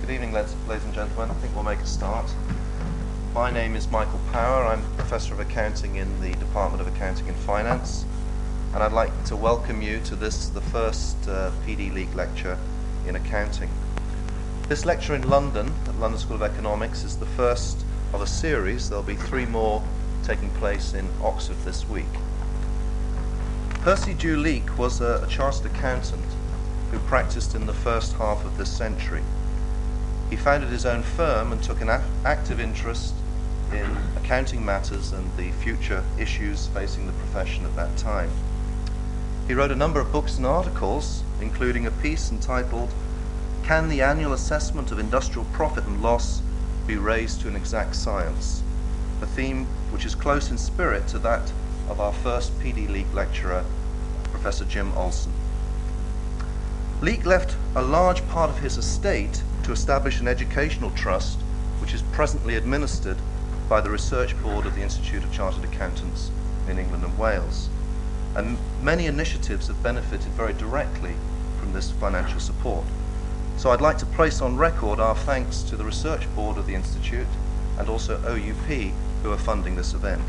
Good evening, ladies and gentlemen. I think we'll make a start. My name is Michael Power. I'm Professor of Accounting in the Department of Accounting and Finance, and I'd like to welcome you to the first PD Leak lecture in accounting. This lecture in London, at London School of Economics, is the first of a series. There'll be 3 more taking place in Oxford this week. Percy Dew Leak was a chartered accountant who practiced in the first half of this century. He founded his own firm and took an active interest in accounting matters and the future issues facing the profession at that time. He wrote a number of books and articles, including a piece entitled "Can the Annual Assessment of Industrial Profit and Loss be Raised to an Exact Science?", a theme which is close in spirit to that of our first PD Leak lecturer, Professor Jim Olson. Leak left a large part of his estate to establish an educational trust which is presently administered by the Research Board of the Institute of Chartered Accountants in England and Wales. And many initiatives have benefited very directly from this financial support. So I'd like to place on record our thanks to the Research Board of the Institute and also OUP, who are funding this event.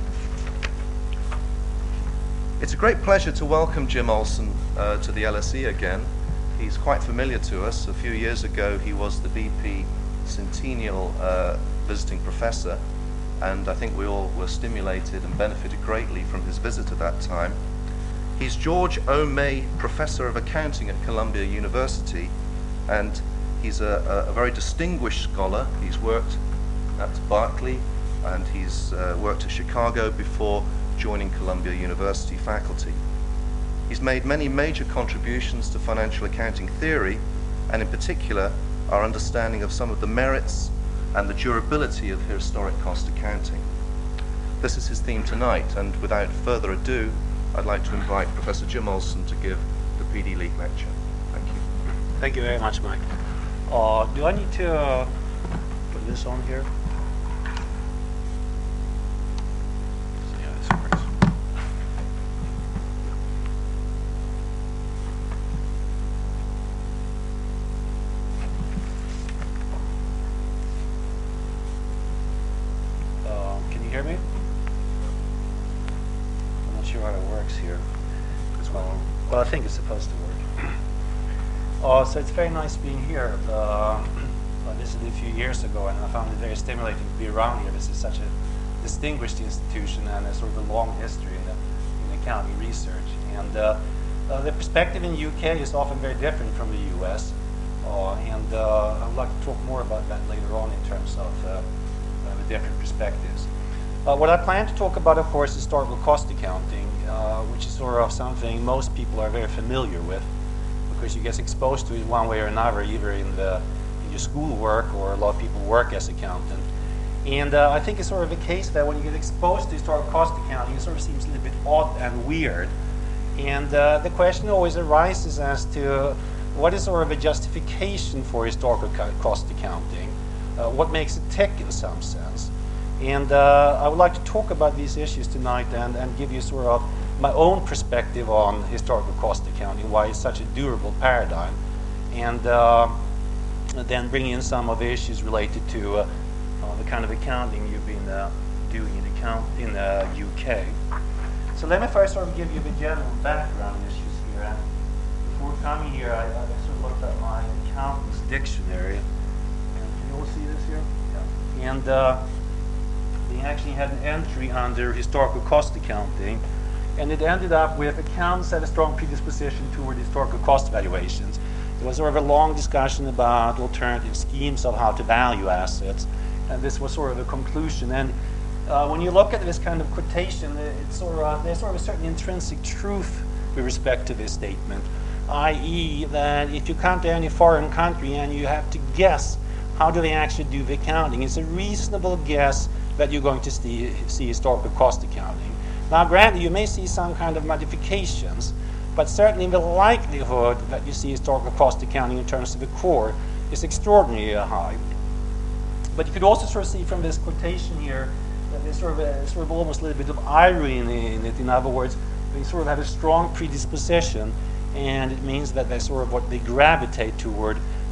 It's a great pleasure to welcome Jim Olson to the LSE again. He's quite familiar to us. A few years ago he was the BP Centennial visiting professor, and I think we all were stimulated and benefited greatly from his visit at that time. He's George O. May Professor of Accounting at Columbia University, and he's a very distinguished scholar. He's worked at Berkeley and he's worked at Chicago before joining Columbia University faculty. He's made many major contributions to financial accounting theory, and in particular our understanding of some of the merits and the durability of historic cost accounting. This is his theme tonight, and without further ado, I'd like to invite Professor Jim Olson to give the PD Leak lecture. Thank you. Thank you very much, Mike. Do I need to put this on here? See how this works. Can you hear me? I'm not sure how it works here. Well, I think it's supposed to work. So it's very nice being here. I visited a few years ago, and I found it very stimulating to be around here. This is such a distinguished institution and a sort of a long history in accounting research. And the perspective in the UK is often very different from the US. And I would like to talk more about that later on in terms of the different perspectives. What I plan to talk about, of course, is historical cost accounting, which is sort of something most people are very familiar with, because you get exposed to it one way or another, either in your school work, or a lot of people work as accountant. And I think it's sort of a case that when you get exposed to historical cost accounting, it sort of seems a little bit odd and weird. And the question always arises as to what is sort of a justification for historical cost accounting? What makes it tick in some sense? And I would like to talk about these issues tonight and give you sort of my own perspective on historical cost accounting, why it's such a durable paradigm, and then bring in some of the issues related to the kind of accounting you've been doing in the UK. So let me first sort of give you the general background issues here. And before coming here, I sort of looked at my accountant's dictionary. And can you all see this here? Yeah. And they actually had an entry under historical cost accounting, and it ended up with accounts had a strong predisposition toward historical cost valuations. There was sort of a long discussion about alternative schemes of how to value assets, and this was sort of a conclusion. And when you look at this kind of quotation, there's sort of a certain intrinsic truth with respect to this statement, i.e. that if you come to any foreign country and you have to guess how do they actually do the accounting, it's a reasonable guess that you're going to see historical cost accounting. Now, granted, you may see some kind of modifications, but certainly the likelihood that you see historical cost accounting in terms of the core is extraordinarily high. But you could also sort of see from this quotation here that there's sort of almost a little bit of irony in it. In other words, they sort of have a strong predisposition, and it means that they sort of what they gravitate toward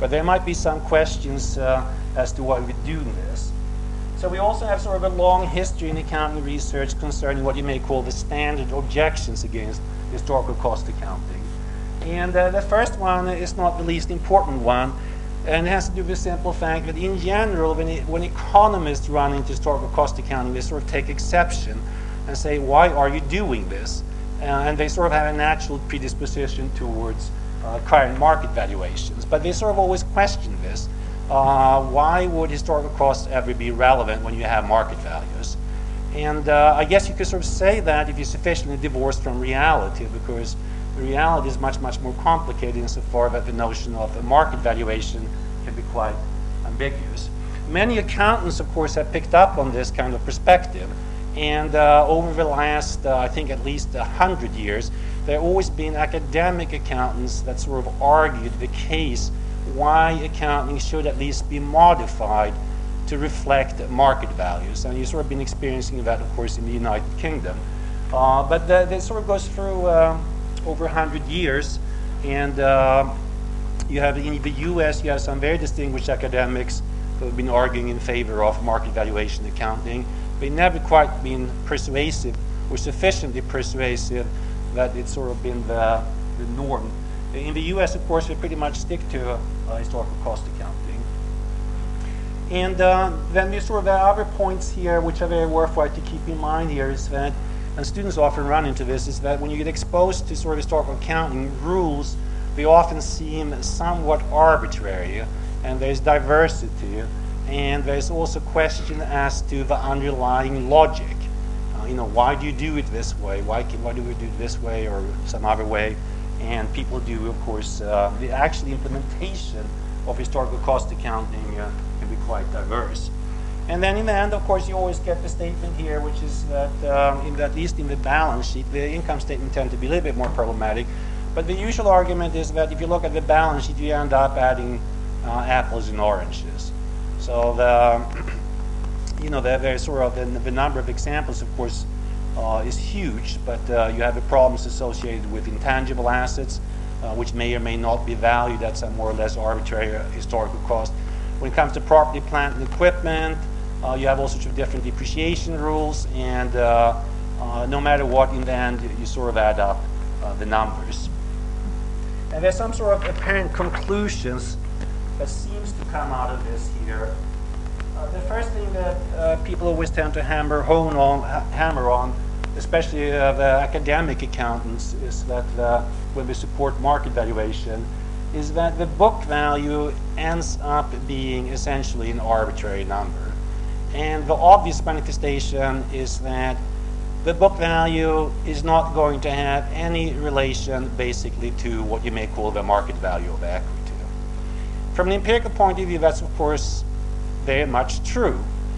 But there might be some questions as to why we do this. So we also have sort of a long history in accounting research concerning what you may call the standard objections against historical cost accounting. And the first one is not the least important one, and it has to do with the simple fact that in general, when economists run into historical cost accounting, they sort of take exception and say, why are you doing this? And they sort of have a natural predisposition towards current market valuations. But they sort of always question this. Why would historical costs ever be relevant when you have market values? And I guess you could sort of say that if you're sufficiently divorced from reality, because the reality is much, much more complicated insofar that the notion of a market valuation can be quite ambiguous. Many accountants, of course, have picked up on this kind of perspective. And over the last, I think, at least 100 years, there have always been academic accountants that sort of argued the case why accounting should at least be modified to reflect market values. And you've sort of been experiencing that, of course, in the United Kingdom. But that sort of goes through over 100 years. And you have in the US, you have some very distinguished academics who have been arguing in favor of market valuation accounting. They've never quite been persuasive or sufficiently persuasive that it's sort of been the norm. In the US, of course, we pretty much stick to historical cost accounting. And then there are other points here which are very worthwhile to keep in mind here is that, and students often run into this, is that when you get exposed to sort of historical accounting rules, they often seem somewhat arbitrary, and there's diversity, and there's also question as to the underlying logic. Why do you do it this way? Why do we do it this way or some other way? And people do, of course, the actual implementation of historical cost accounting can be quite diverse. And then in the end, of course, you always get the statement here, which is that, at least in the balance sheet, the income statement tend to be a little bit more problematic. But the usual argument is that if you look at the balance sheet, you end up adding apples and oranges. So there's sort of the number of examples, of course, is huge, but you have the problems associated with intangible assets, which may or may not be valued at some more or less arbitrary historical cost. When it comes to property, plant, and equipment, you have all sorts of different depreciation rules, and no matter what, in the end, you sort of add up the numbers. And there's some sort of apparent conclusions that seems to come out of this here. The first thing that people always tend to hammer on, especially the academic accountants, is that when they support market valuation, is that the book value ends up being essentially an arbitrary number. And the obvious manifestation is that the book value is not going to have any relation basically to what you may call the market value of equity. From an empirical point of view, that's of course very much true.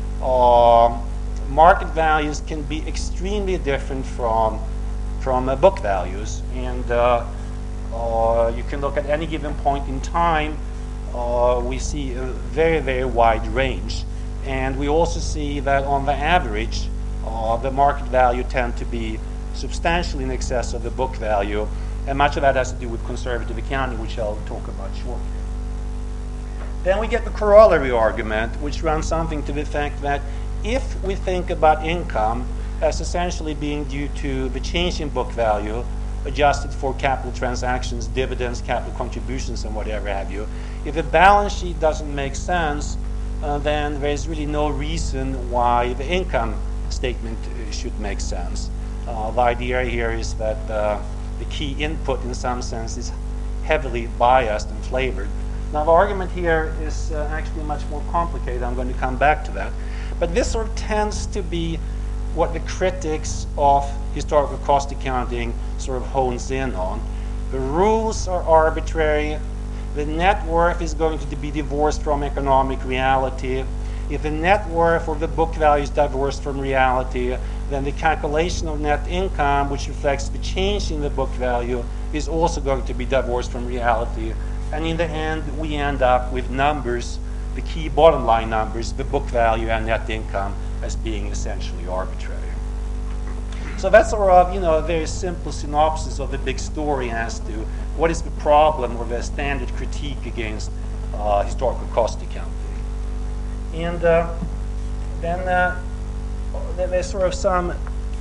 Market values can be extremely different from book values, and you can look at any given point in time. We see a very, very wide range, and we also see that on the average, the market value tend to be substantially in excess of the book value, and much of that has to do with conservative accounting, which I'll talk about shortly. Then we get the corollary argument, which runs something to the effect that if we think about income as essentially being due to the change in book value, adjusted for capital transactions, dividends, capital contributions, and whatever have you, if the balance sheet doesn't make sense, then there's really no reason why the income statement should make sense. The idea here is that the key input, in some sense, is heavily biased and flavored. Now, the argument here is actually much more complicated. I'm going to come back to that. But this sort of tends to be what the critics of historical cost accounting sort of hones in on. The rules are arbitrary. The net worth is going to be divorced from economic reality. If the net worth or the book value is divorced from reality, then the calculation of net income, which reflects the change in the book value, is also going to be divorced from reality. And in the end, we end up with numbers, the key bottom line numbers, the book value and net income, as being essentially arbitrary. So that's sort of, a very simple synopsis of the big story as to what is the problem or the standard critique against historical cost accounting. And then there's sort of some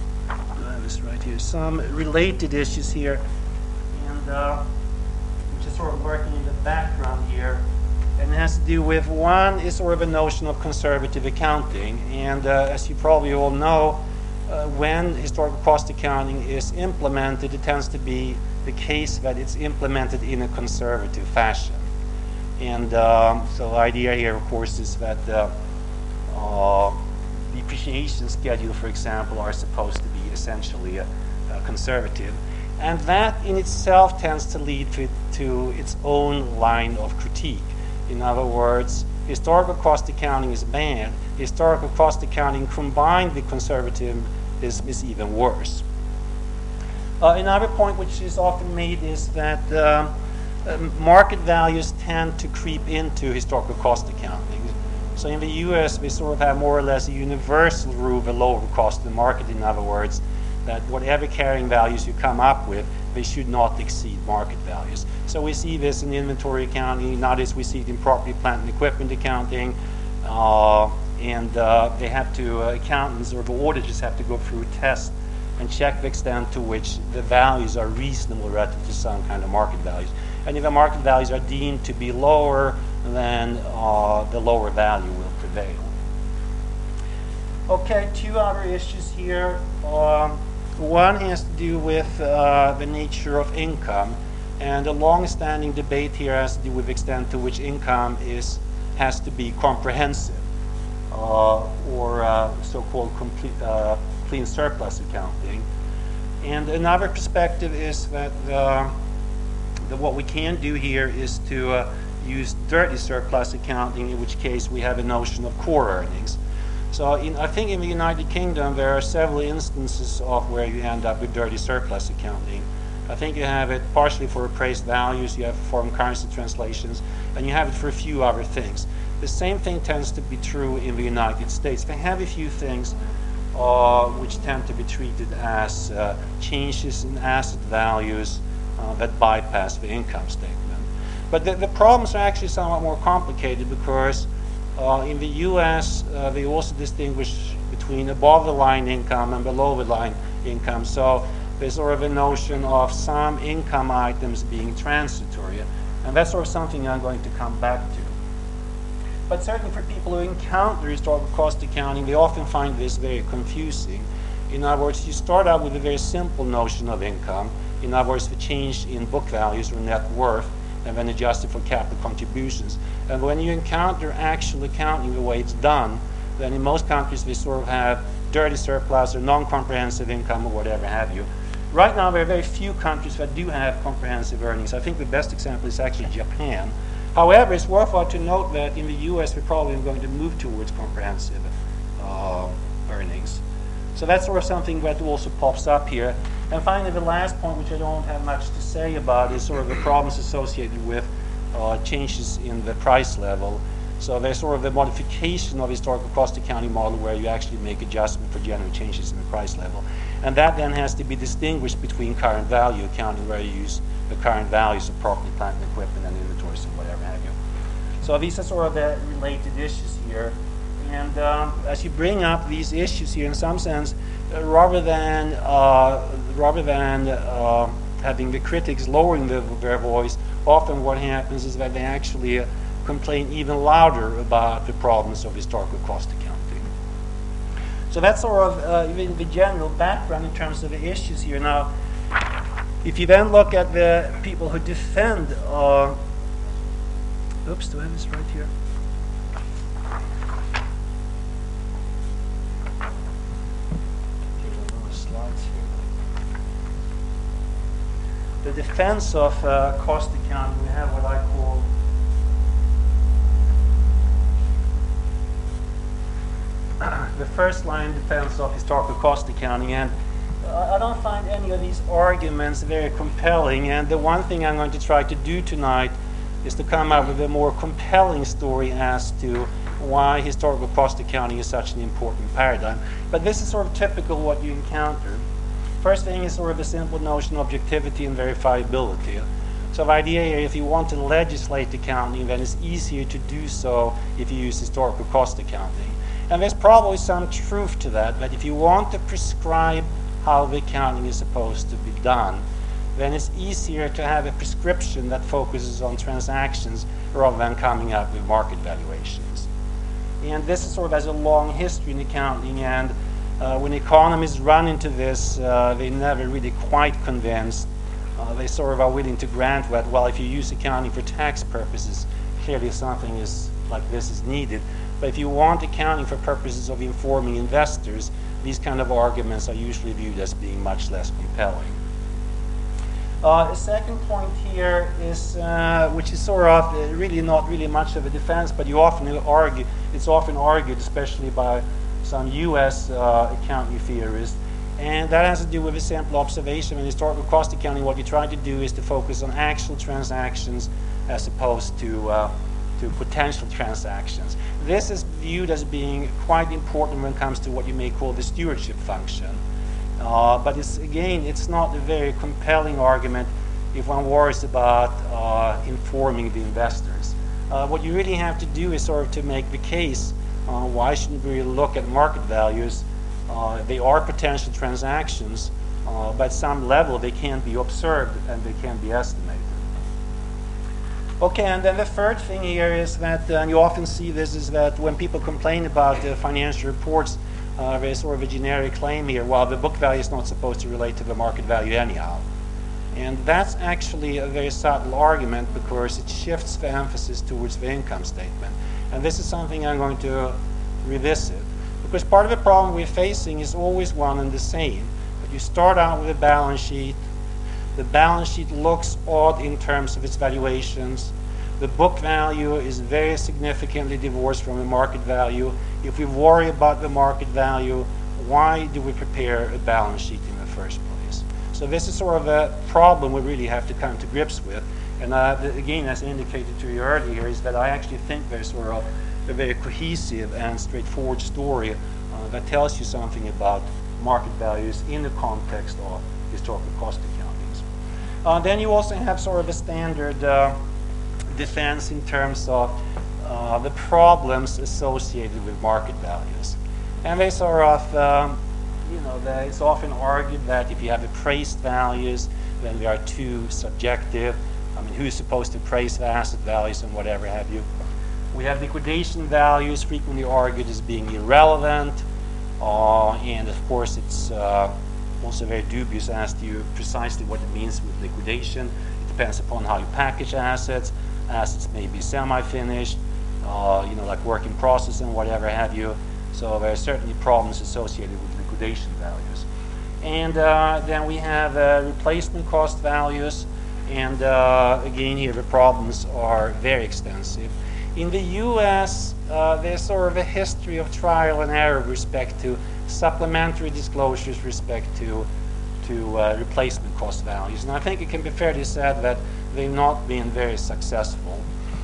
some related issues here, and which is sort of working in the background here, and it has to do with, one is sort of a notion of conservative accounting, and as you probably all know, when historical cost accounting is implemented, it tends to be the case that it's implemented in a conservative fashion. And so the idea here, of course, is that depreciation schedule, for example, are supposed to be essentially conservative. And that in itself tends to lead to its own line of critique. In other words, historical cost accounting is bad. Historical cost accounting combined with conservatism is even worse. Another point which is often made is that market values tend to creep into historical cost accounting. So in the US, we sort of have more or less a universal rule of a lower cost of the market. In other words, that whatever carrying values you come up with, they should not exceed market values. So we see this in inventory accounting. Nowadays we see it in property, plant, and equipment accounting. And they have to, accountants or the auditors have to go through tests and check the extent to which the values are reasonable relative to some kind of market values. And if the market values are deemed to be lower, then the lower value will prevail. Okay, two other issues here. One has to do with the nature of income, and a long-standing debate here has to do with the extent to which income has to be comprehensive, or so-called clean surplus accounting. And another perspective is that what we can do here is to use dirty surplus accounting, in which case we have a notion of core earnings. So I think in the United Kingdom there are several instances of where you end up with dirty surplus accounting. I think you have it partially for appraised values, you have foreign currency translations, and you have it for a few other things. The same thing tends to be true in the United States. They have a few things which tend to be treated as changes in asset values that bypass the income statement. But the problems are actually somewhat more complicated, because in the US they also distinguish between above the line income and below the line income. So there's sort of a notion of some income items being transitory, and that's sort of something I'm going to come back to. But certainly for people who encounter historical cost accounting, they often find this very confusing. In other words, you start out with a very simple notion of income. In other words, the change in book values or net worth, and then adjusted for capital contributions. And when you encounter actual accounting the way it's done, then in most countries we sort of have dirty surplus or non-comprehensive income or whatever have you. Right now there are very few countries that do have comprehensive earnings. I think the best example is actually Japan. However, it's worthwhile to note that in the US we're probably going to move towards comprehensive earnings. So that's sort of something that also pops up here. And finally, the last point, which I don't have much to say about, is sort of the problems associated with changes in the price level. So there's sort of the modification of historical cost accounting model where you actually make adjustment for general changes in the price level. And that then has to be distinguished between current value accounting, where you use the current values of property, plant, and equipment, and inventories, and whatever have you. So these are sort of the related issues here. And as you bring up these issues here, in some sense, rather than having the critics lowering their voice, often what happens is that they actually complain even louder about the problems of historical cost accounting. So that's sort of the general background in terms of the issues here. Now, if you then look at the people who defend, oops, do I have this right here? The defense of cost accounting, we have what I call the first line defense of historical cost accounting, and I don't find any of these arguments very compelling, and the one thing I'm going to try to do tonight is to come up with a more compelling story as to why historical cost accounting is such an important paradigm. But this is sort of typical what you encounter. First thing is sort of a simple notion of objectivity and verifiability. So the idea here, if you want to legislate accounting, then it's easier to do so if you use historical cost accounting. And there's probably some truth to that, but if you want to prescribe how the accounting is supposed to be done, then it's easier to have a prescription that focuses on transactions rather than coming up with market valuations. And this is sort of has a long history in accounting, and when economists run into this, they're never really quite convinced. They sort of are willing to grant that, well, if you use accounting for tax purposes, clearly something is like this is needed. But if you want accounting for purposes of informing investors, these kind of arguments are usually viewed as being much less compelling. The second point here is, which is sort of really not really much of a defense, but you often argue, it's often argued, especially by some U.S. Accounting theorists, and that has to do with a simple observation. In historical cost accounting, what you try to do is to focus on actual transactions as opposed to potential transactions. This is viewed as being quite important when it comes to what you may call the stewardship function. But it's not a very compelling argument if one worries about informing the investors. What you really have to do is sort of to make the case, why shouldn't we look at market values? They are potential transactions, but at some level they can be observed and they can be estimated. Okay, and then the third thing here is that, and you often see this, is that when people complain about the financial reports, there's sort of a generic claim here, well, the book value is not supposed to relate to the market value anyhow. And that's actually a very subtle argument because it shifts the emphasis towards the income statement. And this is something I'm going to revisit. Because part of the problem we're facing is always one and the same. But you start out with a balance sheet. The balance sheet looks odd in terms of its valuations. The book value is very significantly divorced from the market value. If we worry about the market value, why do we prepare a balance sheet in the first place? So this is sort of a problem we really have to come to grips with. And again, as indicated to you earlier, is that I actually think there's sort of a very cohesive and straightforward story that tells you something about market values in the context of historical cost accountings. Then you also have sort of a standard defense in terms of the problems associated with market values. And they sort of, it's often argued that if you have appraised values, then they are too subjective. I mean, who's supposed to appraise the asset values and whatever have you? We have liquidation values frequently argued as being irrelevant, and of course it's also very dubious as to precisely what it means with liquidation. It depends upon how you package assets. Assets may be semi-finished, like work in process and whatever have you. So there are certainly problems associated with liquidation values. And then we have replacement cost values, and again here the problems are very extensive. In the US, there's sort of a history of trial and error with respect to supplementary disclosures with respect to replacement cost values. And I think it can be fairly said that they've not been very successful.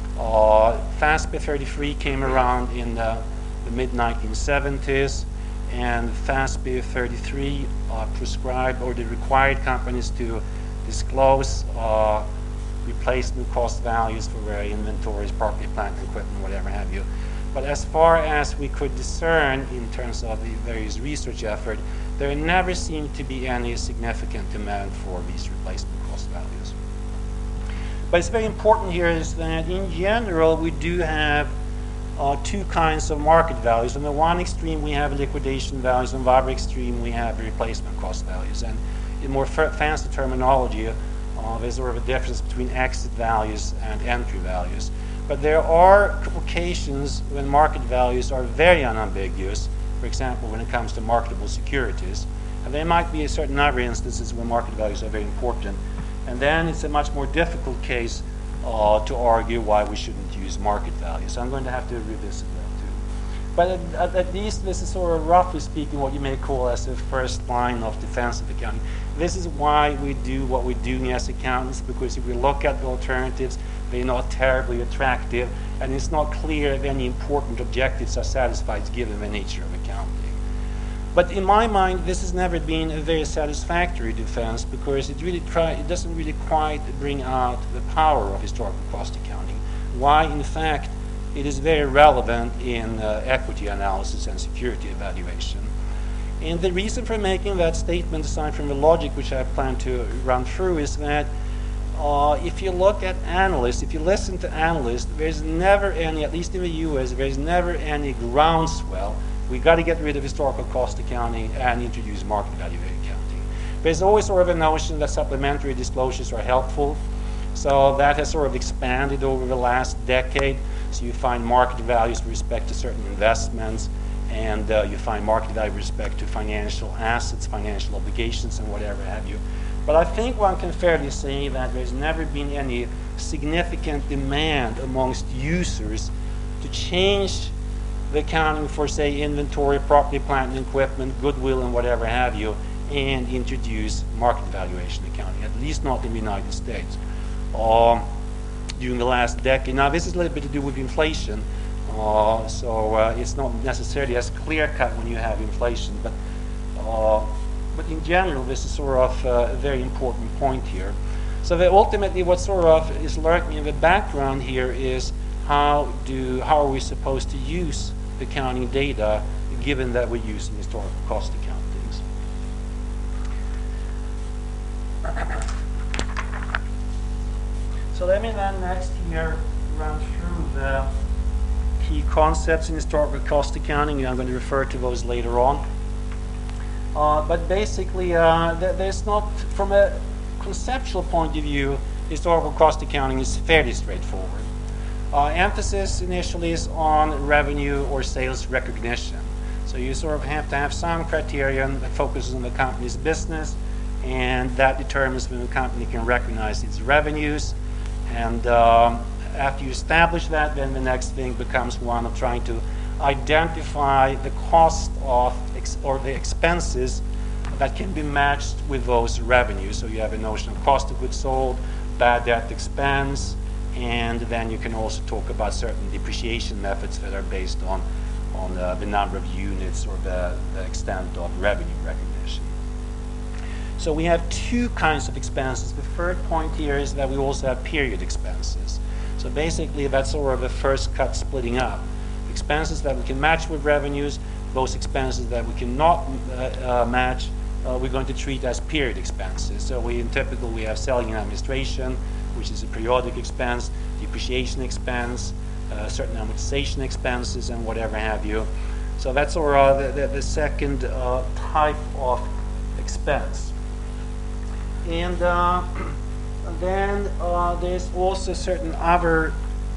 FASB 33 came around in the mid-1970s, and FASB 33 prescribed or required companies to disclose replacement cost values for their inventories, property, plant, equipment, whatever have you. But as far as we could discern in terms of the various research effort, there never seemed to be any significant demand for these replacement cost values. But it's very important here is that in general we do have two kinds of market values. On the one extreme we have liquidation values, on the other extreme we have replacement cost values. And in more fancy terminology, there's sort of a difference between exit values and entry values. But there are occasions when market values are very unambiguous, for example, when it comes to marketable securities. And there might be certain other instances where market values are very important. And then it's a much more difficult case to argue why we shouldn't use market values. So I'm going to have to revisit that too. But at least this is sort of roughly speaking what you may call as a first line of defensive accounting. This is why we do what we're doing as accountants, because if we look at the alternatives, they're not terribly attractive, and it's not clear if any important objectives are satisfied given the nature of accounting. But in my mind, this has never been a very satisfactory defense because it doesn't really quite bring out the power of historical cost accounting. Why, in fact, it is very relevant in equity analysis and security evaluation. And the reason for making that statement, aside from the logic which I plan to run through, is that if you look at analysts, if you listen to analysts, there's never any, at least in the US, there's never any groundswell. We got to get rid of historical cost accounting and introduce market value accounting. There's always sort of a notion that supplementary disclosures are helpful. So that has sort of expanded over the last decade. So you find market values with respect to certain investments, and you find market value with respect to financial assets, financial obligations, and whatever have you. But I think one can fairly say that there's never been any significant demand amongst users to change the accounting for, say, inventory, property, plant, and equipment, goodwill, and whatever have you, and introduce market valuation accounting, at least not in the United States. During the last decade. Now, this is a little bit to do with inflation, so it's not necessarily as clear-cut when you have inflation, but in general, this is sort of a very important point here. So that ultimately what sort of is lurking in the background here is how are we supposed to use the accounting data given that we're using historical cost accountings. So let me then next here run through the key concepts in historical cost accounting. I'm going to refer to those later on. But basically, there's not, from a conceptual point of view, historical cost accounting is fairly straightforward. Emphasis initially is on revenue or sales recognition. So you sort of have to have some criterion that focuses on the company's business, and that determines when the company can recognize its revenues. And after you establish that, then the next thing becomes one of trying to identify the cost of or the expenses that can be matched with those revenues. So you have a notion of cost of goods sold, bad debt expense, and then you can also talk about certain depreciation methods that are based on the number of units or the extent of revenue recognition. So we have two kinds of expenses. The third point here is that we also have period expenses. So basically that's sort of the first cut splitting up. Expenses that we can match with revenues, those expenses that we cannot match, we're going to treat as period expenses. So we have selling and administration, which is a periodic expense, depreciation expense, certain amortization expenses, and whatever have you. So that's sort of the second type of expense. And then there's also certain other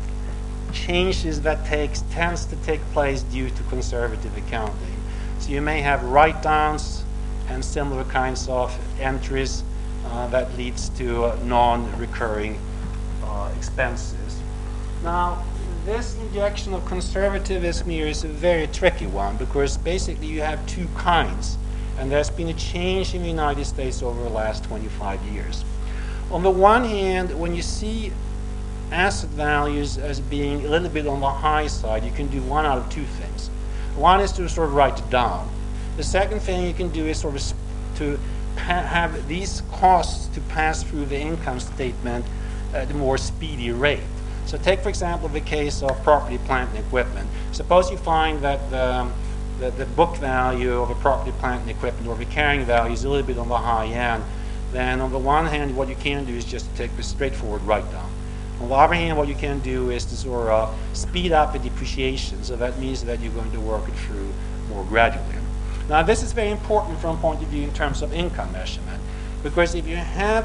changes that tends to take place due to conservative accounting. So you may have write-downs and similar kinds of entries that leads to non-recurring expenses. Now, this injection of conservatism here is a very tricky one because basically you have two kinds, and there's been a change in the United States over the last 25 years. On the one hand, when you see asset values as being a little bit on the high side, you can do one out of two things. One is to sort of write it down. The second thing you can do is sort of to have these costs to pass through the income statement at a more speedy rate. So take, for example, the case of property, plant, and equipment. Suppose you find that the book value of a property, plant, and equipment, or the carrying value is a little bit on the high end. Then on the one hand, what you can do is just take the straightforward write-down. On the other hand, what you can do is to sort of speed up the depreciation. So that means that you're going to work it through more gradually. Now, this is very important from a point of view in terms of income measurement, because if you have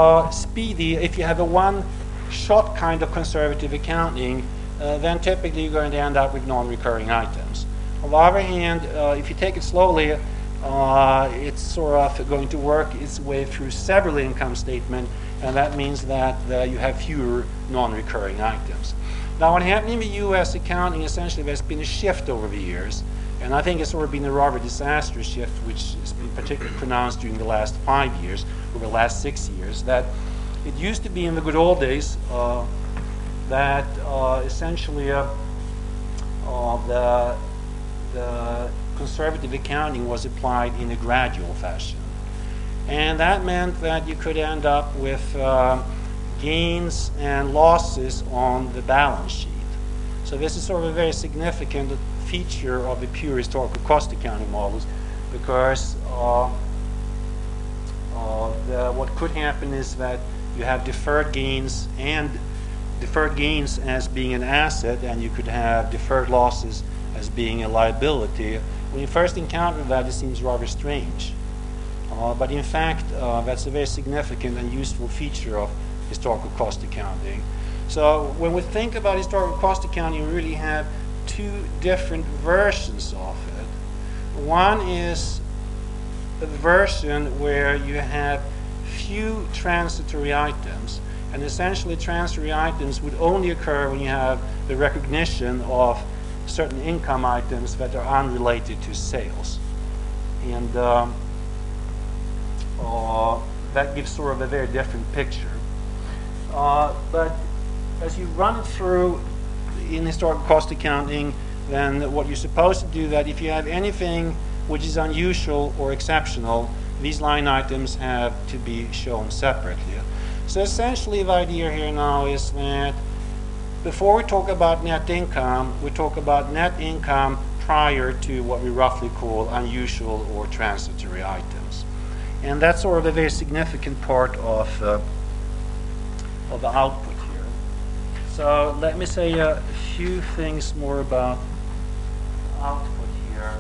if you have a one-shot kind of conservative accounting, then typically you're going to end up with non-recurring items. On the other hand, if you take it slowly, it's sort of going to work its way through several income statements, and that means that you have fewer non-recurring items. Now, what happened in the U.S. accounting, essentially, there's been a shift over the years, and I think it's sort of been a rather disastrous shift, which has been particularly pronounced during the last 5 years, or the last 6 years, that it used to be in the good old days essentially the conservative accounting was applied in a gradual fashion. And that meant that you could end up with gains and losses on the balance sheet. So this is sort of a very significant feature of the pure historical cost accounting models, because what could happen is that you have deferred gains as being an asset, and you could have deferred losses as being a liability. When you first encounter that, it seems rather strange. But in fact, that's a very significant and useful feature of historical cost accounting. So when we think about historical cost accounting, we really have two different versions of it. One is a version where you have few transitory items, and essentially transitory items would only occur when you have the recognition of certain income items that are unrelated to sales. And that gives sort of a very different picture. But as you run it through in historical cost accounting, then what you're supposed to do, that if you have anything which is unusual or exceptional, these line items have to be shown separately. So essentially the idea here now is that before we talk about net income, we talk about net income prior to what we roughly call unusual or transitory items. And that's sort of a very significant part of the output here. So let me say a few things more about output here,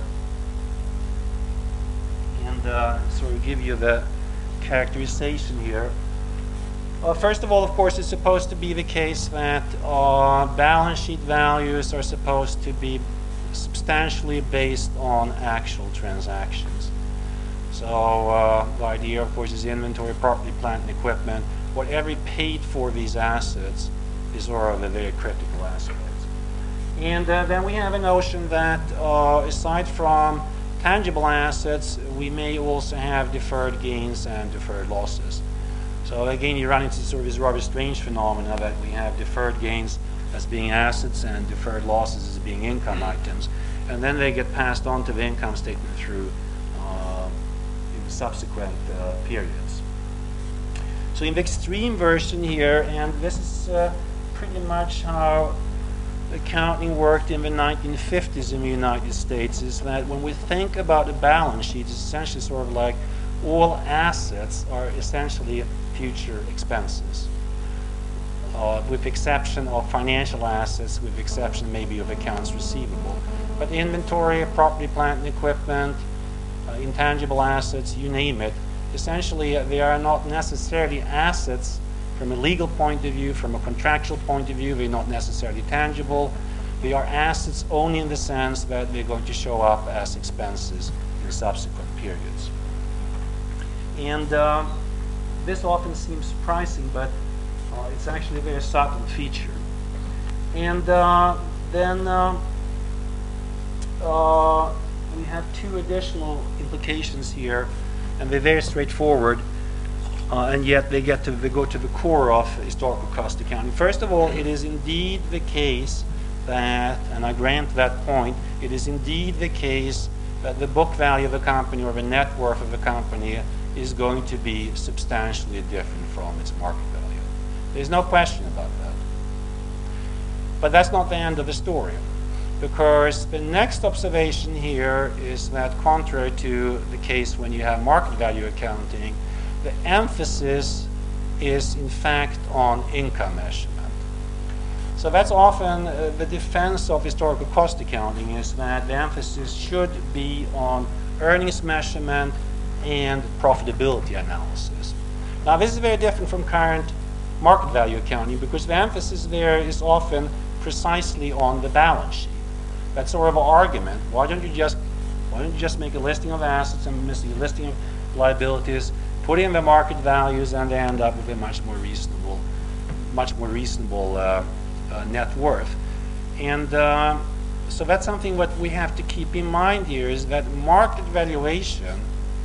and sort of give you the characterization here. First of all, of course, it's supposed to be the case that balance sheet values are supposed to be substantially based on actual transactions. So the idea, of course, is inventory, property, plant, and equipment. Whatever paid for these assets is sort of a very critical aspect. And then we have a notion that aside from tangible assets, we may also have deferred gains and deferred losses. So again, you run into sort of this rather strange phenomena that we have deferred gains as being assets and deferred losses as being income items. And then they get passed on to the income statement through in the subsequent periods. So in the extreme version here, and this is pretty much how accounting worked in the 1950s in the United States, is that when we think about a balance sheet, it's essentially sort of like all assets are essentially future expenses, with exception of financial assets, with exception maybe of accounts receivable. But inventory, property, plant, and equipment, intangible assets, you name it, essentially they are not necessarily assets from a legal point of view, from a contractual point of view. They're not necessarily tangible. They are assets only in the sense that they're going to show up as expenses in subsequent periods. And this often seems surprising, but it's actually a very subtle feature. And then we have two additional implications here, and they're very straightforward, and yet they go to the core of historical cost accounting. First of all, it is indeed the case that, and I grant that point, it is indeed the case that the book value of a company or the net worth of a company is going to be substantially different from its market value. There's no question about that. But that's not the end of the story, because the next observation here is that contrary to the case when you have market value accounting, the emphasis is in fact on income measurement. So that's often the defense of historical cost accounting, is that the emphasis should be on earnings measurement and profitability analysis. Now this is very different from current market value accounting, because the emphasis there is often precisely on the balance sheet. That's sort of an argument. Why don't you just make a listing of assets and a listing of liabilities, put in the market values, and they end up with a much more reasonable net worth. And so that's something what we have to keep in mind here, is that market valuation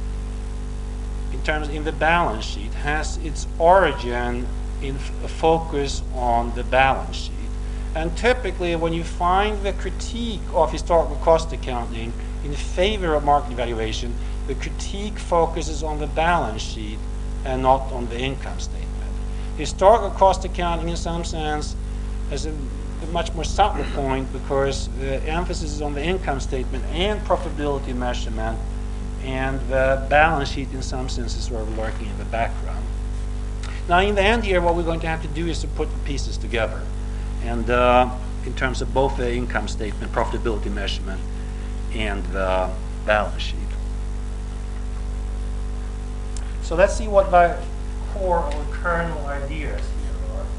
in the balance sheet has its origin in a focus on the balance sheet. And typically when you find the critique of historical cost accounting in favor of market valuation, the critique focuses on the balance sheet and not on the income statement. Historical cost accounting, in some sense, has a much more subtle point because the emphasis is on the income statement and profitability measurement, and the balance sheet, in some sense, is sort of lurking in the background. Now, in the end here, what we're going to have to do is to put the pieces together, and in terms of both the income statement, profitability measurement, and the balance sheet. So let's see what the core or kernel ideas here are.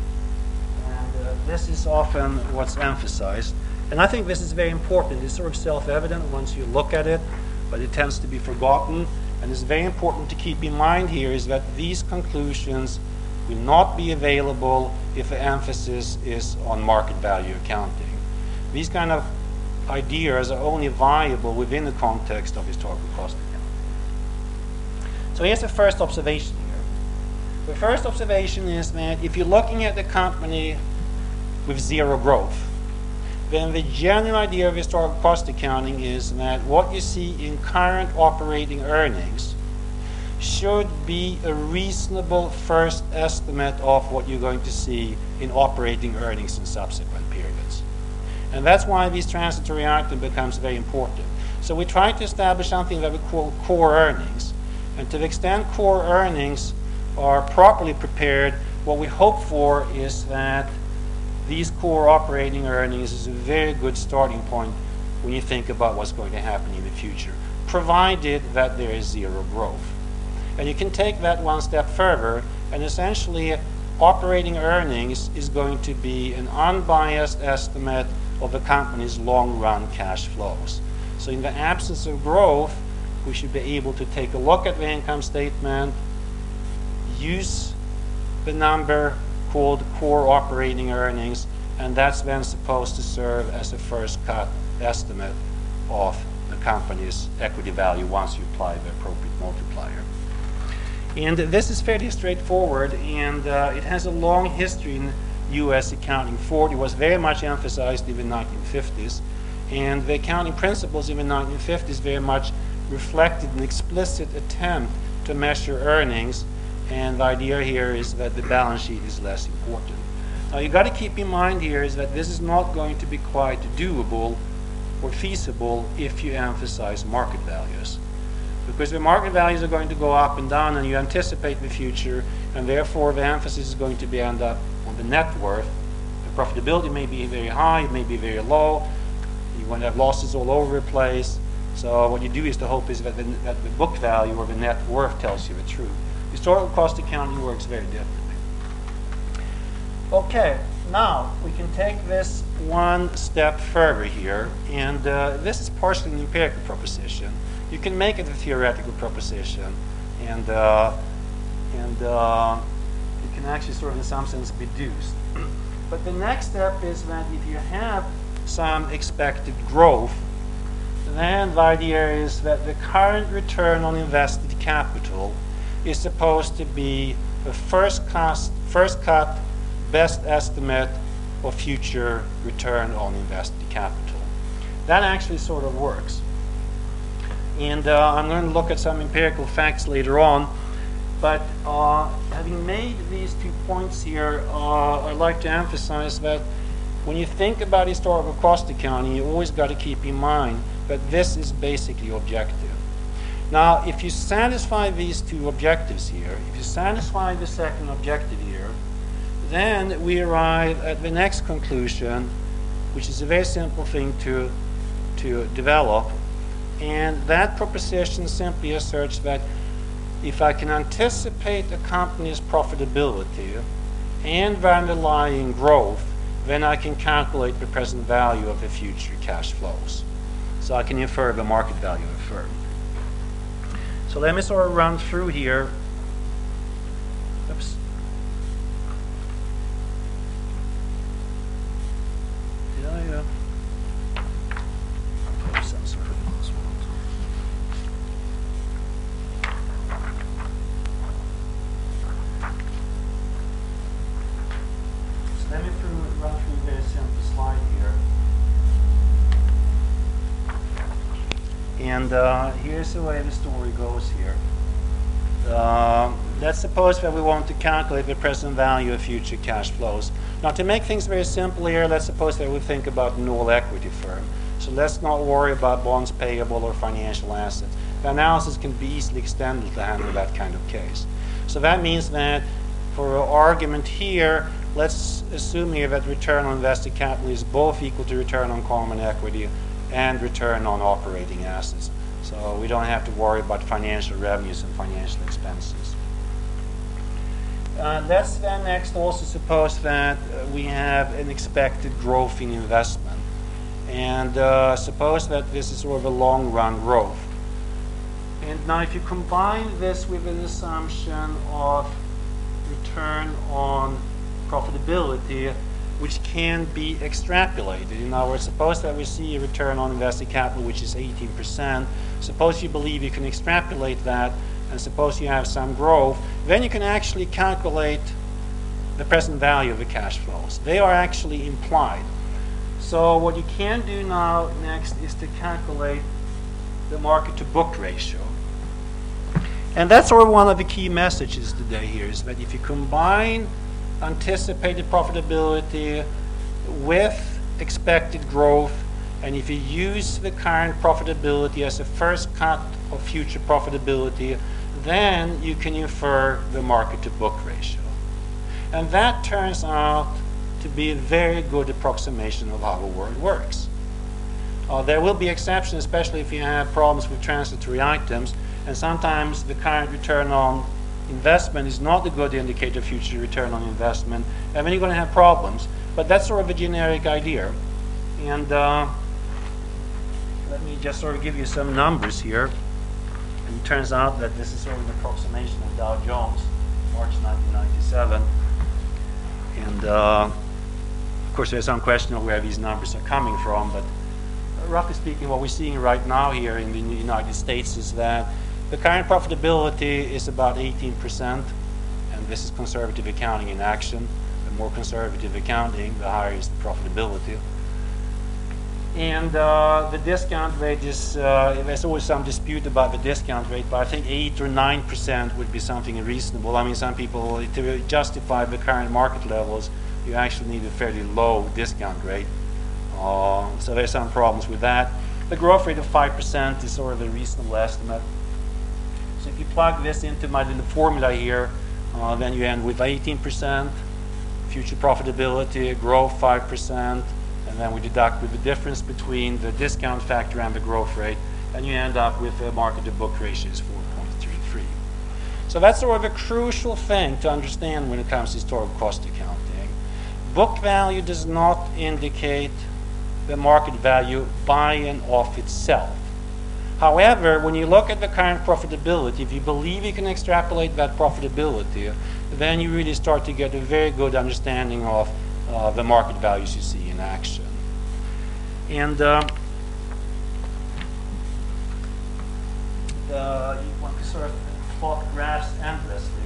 And this is often what's emphasized. And I think this is very important. It's sort of self-evident once you look at it, but it tends to be forgotten. And it's very important to keep in mind here is that these conclusions will not be available if the emphasis is on market value accounting. These kind of ideas are only viable within the context of historical cost accounting. So here's the first observation here. The first observation is that if you're looking at the company with zero growth, then the general idea of historical cost accounting is that what you see in current operating earnings should be a reasonable first estimate of what you're going to see in operating earnings in subsequent periods. And that's why this transitory item becomes very important. So we try to establish something that we call core earnings. And to the extent core earnings are properly prepared, what we hope for is that these core operating earnings is a very good starting point when you think about what's going to happen in the future, provided that there is zero growth. And you can take that one step further, and essentially operating earnings is going to be an unbiased estimate of the company's long-run cash flows. So in the absence of growth, we should be able to take a look at the income statement, use the number called core operating earnings, and that's then supposed to serve as a first cut estimate of the company's equity value once you apply the appropriate multiplier. And this is fairly straightforward, and it has a long history in U.S. accounting. It was very much emphasized in the 1950s, and the accounting principles in the 1950s very much reflected an explicit attempt to measure earnings, and the idea here is that the balance sheet is less important. Now you've got to keep in mind here is that this is not going to be quite doable or feasible if you emphasize market values. Because the market values are going to go up and down, and you anticipate the future, and therefore the emphasis is going to be end up on the net worth. The profitability may be very high, it may be very low. You're going to have losses all over the place. So what you do is the hope is that the book value or the net worth tells you the truth. Historical cost accounting works very differently. Okay, now we can take this one step further here, and this is partially an empirical proposition. You can make it a theoretical proposition, and it can actually sort of in some sense be deduced. But the next step is that if you have some expected growth, then the idea is that the current return on invested capital is supposed to be the first cut best estimate of future return on invested capital. That actually sort of works. And I'm going to look at some empirical facts later on. But having made these 2 points here, I'd like to emphasize that when you think about historical cost accounting, you always got to keep in mind that this is basically objective. Now, if you satisfy these 2 objectives here, if you satisfy the second objective here, then we arrive at the next conclusion, which is a very simple thing to develop. And that proposition simply asserts that if I can anticipate a company's profitability and the underlying growth, then I can calculate the present value of the future cash flows. So I can infer the market value of the firm. So let me sort of run through here. Oops. Did I? Oops, I'm sorry. So let me run through a very simple slide here. And here's the way the story goes here. Let's suppose that we want to calculate the present value of future cash flows. Now, to make things very simple here, let's suppose that we think about an all-equity firm. So let's not worry about bonds payable or financial assets. The analysis can be easily extended to handle that kind of case. So that means that for our argument here, let's assume here that return on invested capital is both equal to return on common equity and return on operating assets. So we don't have to worry about financial revenues and financial expenses. Let's then next also suppose that we have an expected growth in investment. And suppose that this is sort of a long-run growth. And now if you combine this with an assumption of return on profitability, which can be extrapolated. In other words, suppose that we see a return on invested capital which is 18%. Suppose you believe you can extrapolate that, and suppose you have some growth, then you can actually calculate the present value of the cash flows. They are actually implied. So what you can do now next is to calculate the market to book ratio. And that's sort of one of the key messages today here, is that if you combine anticipated profitability with expected growth, and if you use the current profitability as a first cut of future profitability, then you can infer the market to book ratio. And that turns out to be a very good approximation of how the world works. There will be exceptions, especially if you have problems with transitory items, and sometimes the current return on investment is not a good indicator of future return on investment, and then you're going to have problems. But that's sort of a generic idea. And let me just sort of give you some numbers here. And it turns out that this is sort of an approximation of Dow Jones, March 1997. And of course, there's some question of where these numbers are coming from, but roughly speaking, what we're seeing right now here in the United States is that the current profitability is about 18%, and this is conservative accounting in action. The more conservative accounting, the higher is the profitability. And the discount rate is, there's always some dispute about the discount rate, but I think 8 or 9% would be something reasonable. I mean, some people, to justify the current market levels, you actually need a fairly low discount rate. So there's some problems with that. The growth rate of 5% is sort of a reasonable estimate. So if you plug this into my little formula here, then you end with 18%, future profitability, growth 5%, and then we deduct with the difference between the discount factor and the growth rate, and you end up with a market to book ratio is 4.33. So that's sort of a crucial thing to understand when it comes to historical cost accounting. Book value does not indicate the market value by and of itself. However, when you look at the current profitability, if you believe you can extrapolate that profitability, then you really start to get a very good understanding of the market values you see in action. And you want to sort of plot graphs endlessly.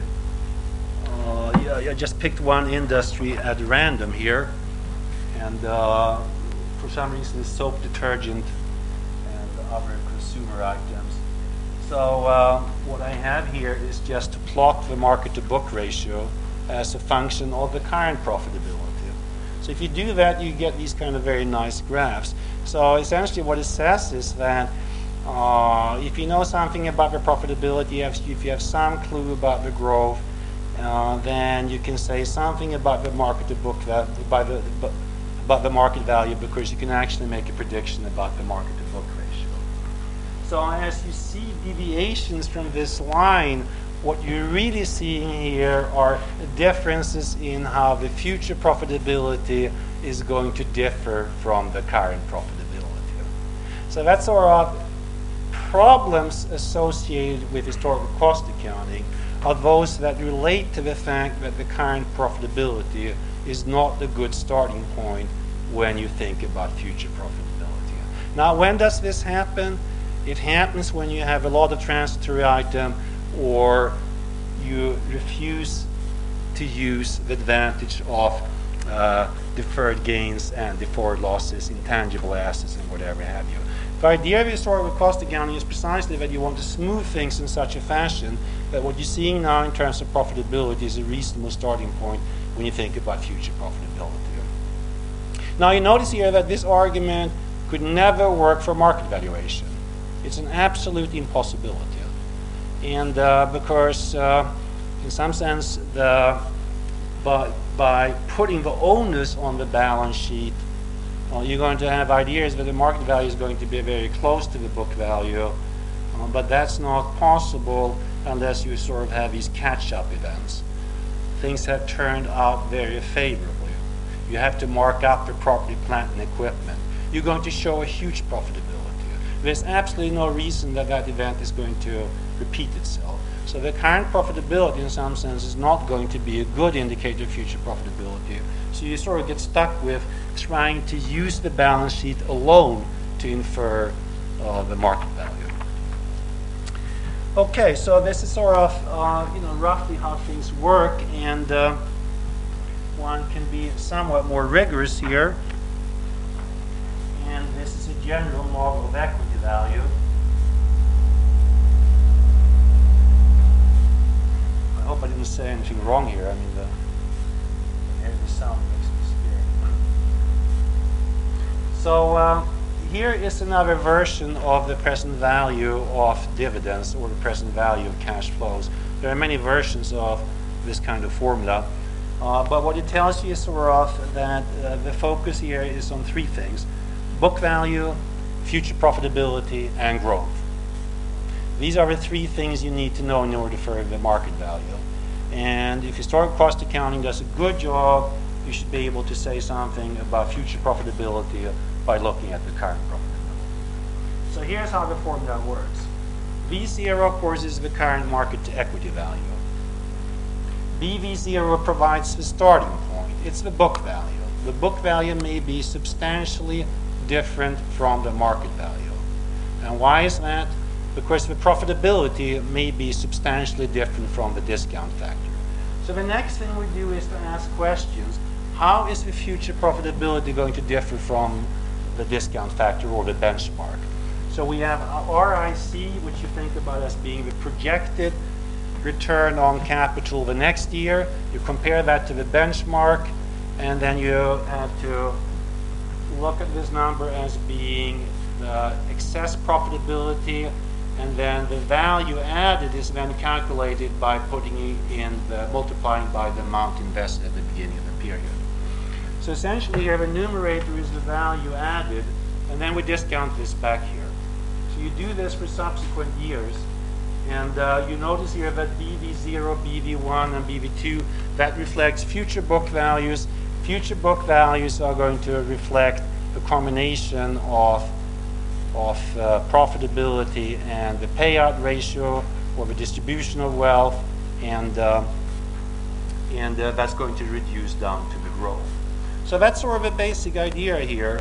I just picked one industry at random here, and for some reason it's soap, detergent, and other consumer items. So what I have here is just to plot the market to book ratio as a function of the current profitability. So if you do that, you get these kind of very nice graphs. So essentially what it says is that if you know something about the profitability, if you have some clue about the growth, then you can say something about the market to book about the market value, because you can actually make a prediction about the market to book ratio. So as you see deviations from this line, what you're really seeing here are differences in how the future profitability is going to differ from the current profitability. So that's sort of problems associated with historical cost accounting are those that relate to the fact that the current profitability is not a good starting point when you think about future profitability. Now, when does this happen? It happens when you have a lot of transitory item, or you refuse to use the advantage of deferred gains and deferred losses, intangible assets, and whatever have you. The idea of historical cost accounting is precisely that you want to smooth things in such a fashion that what you're seeing now in terms of profitability is a reasonable starting point when you think about future profitability. Now you notice here that this argument could never work for market valuation. It's an absolute impossibility. And because in some sense by putting the onus on the balance sheet, you're going to have ideas that the market value is going to be very close to the book value, but that's not possible unless you sort of have these catch-up events. Things have turned out very favorably. You have to mark up the property, plant, and equipment. You're going to show a huge profitability. There's absolutely no reason that that event is going to repeat itself. So the current profitability, in some sense, is not going to be a good indicator of future profitability. So you sort of get stuck with trying to use the balance sheet alone to infer the market value. Okay, so this is sort of roughly how things work, and one can be somewhat more rigorous here. And this is a general model of equity value. I hope I didn't say anything wrong here. I mean, the sound makes me scared. So here is another version of the present value of dividends, or the present value of cash flows. There are many versions of this kind of formula, but what it tells you is sort of that the focus here is on three things: book value, future profitability, and growth. These are the three things you need to know in order for the market value. And if historical cost accounting does a good job, you should be able to say something about future profitability by looking at the current profitability. So here's how the formula works. V0, of course, is the current market to equity value. BV0 provides the starting point. It's the book value. The book value may be substantially different from the market value. And why is that? Because the profitability may be substantially different from the discount factor. So the next thing we do is to ask questions. How is the future profitability going to differ from the discount factor or the benchmark? So we have RIC, which you think about as being the projected return on capital the next year. You compare that to the benchmark, and then you have to look at this number as being the excess profitability, and then the value added is then calculated by putting in multiplying by the amount invested at the beginning of the period. So essentially here the numerator is the value added, and then we discount this back here. So you do this for subsequent years, and you notice here that BV0, BV1, and BV2, that reflects future book values. Future book values are going to reflect a combination of profitability and the payout ratio, or the distribution of wealth, and that's going to reduce down to the growth. So that's sort of a basic idea here,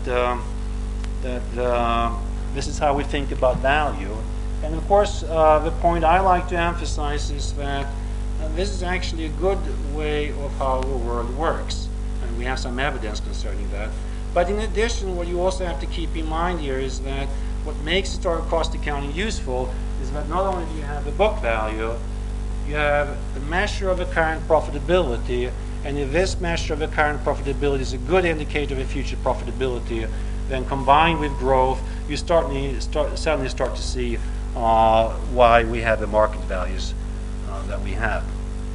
that this is how we think about value. And of course, the point I like to emphasize is that this is actually a good way of how the world works, and we have some evidence concerning that. But in addition, what you also have to keep in mind here is that what makes historical cost accounting useful is that not only do you have the book value, you have the measure of the current profitability, and if this measure of the current profitability is a good indicator of the future profitability, then combined with growth, you suddenly start to see why we have the market values that we have.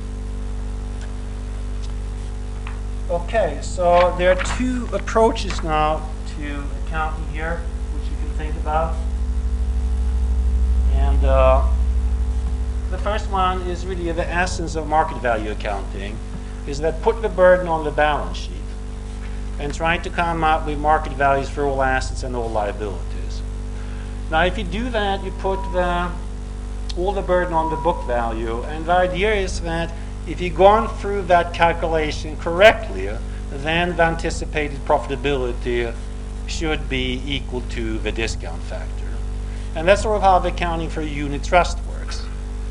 Okay, so there are two approaches now to accounting here, which you can think about. And the first one is really the essence of market value accounting, is that put the burden on the balance sheet and try to come up with market values for all assets and all liabilities. Now, if you do that, you put all the burden on the book value, and the idea is that if you've gone through that calculation correctly, then the anticipated profitability should be equal to the discount factor. And that's sort of how the accounting for a unit trust works.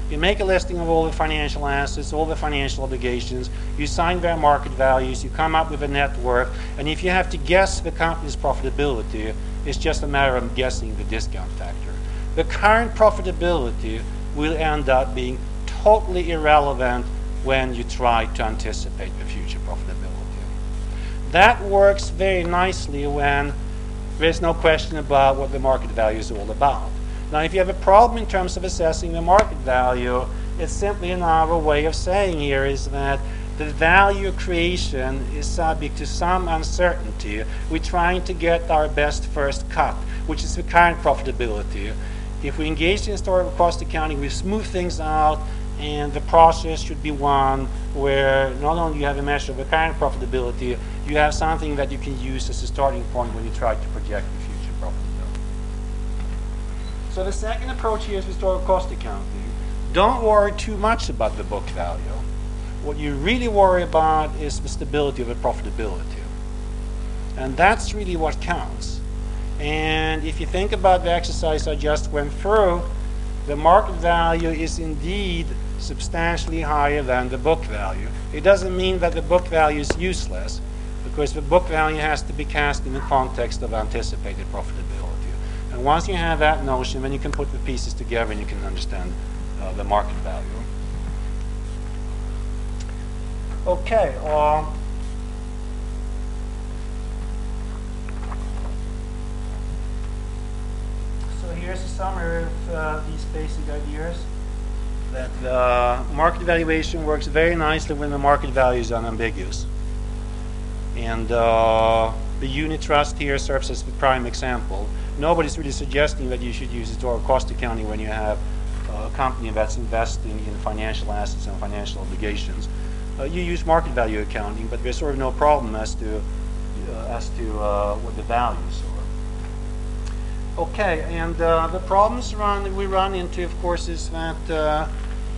You make a listing of all the financial assets, all the financial obligations, you assign their market values, you come up with a net worth, and if you have to guess the company's profitability, it's just a matter of guessing the discount factor. The current profitability will end up being totally irrelevant when you try to anticipate the future profitability. That works very nicely when there's no question about what the market value is all about. Now, if you have a problem in terms of assessing the market value, it's simply another way of saying here is that the value creation is subject to some uncertainty. We're trying to get our best first cut, which is the current profitability. If we engage in historical cost accounting, we smooth things out, and the process should be one where not only you have a measure of the current profitability, you have something that you can use as a starting point when you try to project the future profitability. So the second approach here is historical cost accounting. Don't worry too much about the book value. What you really worry about is the stability of the profitability. And that's really what counts. And if you think about the exercise I just went through, the market value is indeed substantially higher than the book value. It doesn't mean that the book value is useless, because the book value has to be cast in the context of anticipated profitability. And once you have that notion, then you can put the pieces together and you can understand the market value. Okay. So here's a summary of these basic ideas. That the market valuation works very nicely when the market value is unambiguous. And the unit trust here serves as the prime example. Nobody's really suggesting that you should use historical cost accounting when you have a company that's investing in financial assets and financial obligations. You use market value accounting, but there's sort of no problem as to what the values are. Okay, and the problems we run into, of course, is that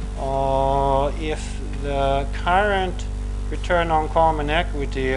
if the current return on common equity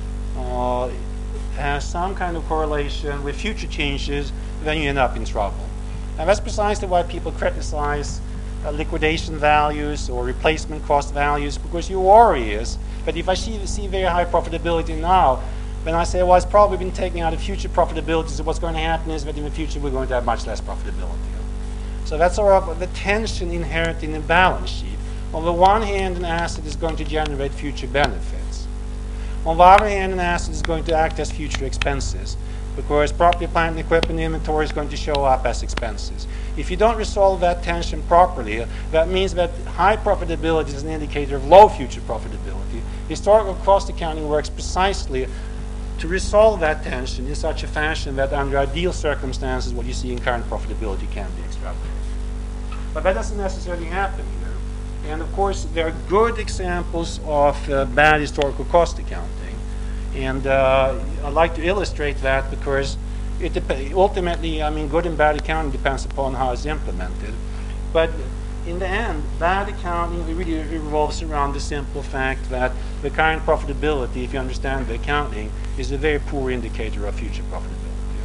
has some kind of correlation with future changes, then you end up in trouble. And that's precisely why people criticize liquidation values or replacement cost values, because your worry is that if I see very high profitability now, then I say, well, it's probably been taking out of future profitability, so what's going to happen is that in the future we're going to have much less profitability. So that's sort of the tension inherent in the balance sheet. On the one hand, an asset is going to generate future benefits. On the other hand, an asset is going to act as future expenses, because property, plant, and equipment inventory is going to show up as expenses. If you don't resolve that tension properly, that means that high profitability is an indicator of low future profitability. Historical cost accounting works precisely to resolve that tension in such a fashion that under ideal circumstances, what you see in current profitability can be extrapolated. But that doesn't necessarily happen either. And of course, there are good examples of bad historical cost accounting. And I'd like to illustrate that because ultimately, I mean, good and bad accounting depends upon how it's implemented. But in the end, bad accounting really revolves around the simple fact that the current profitability, if you understand the accounting, is a very poor indicator of future profitability.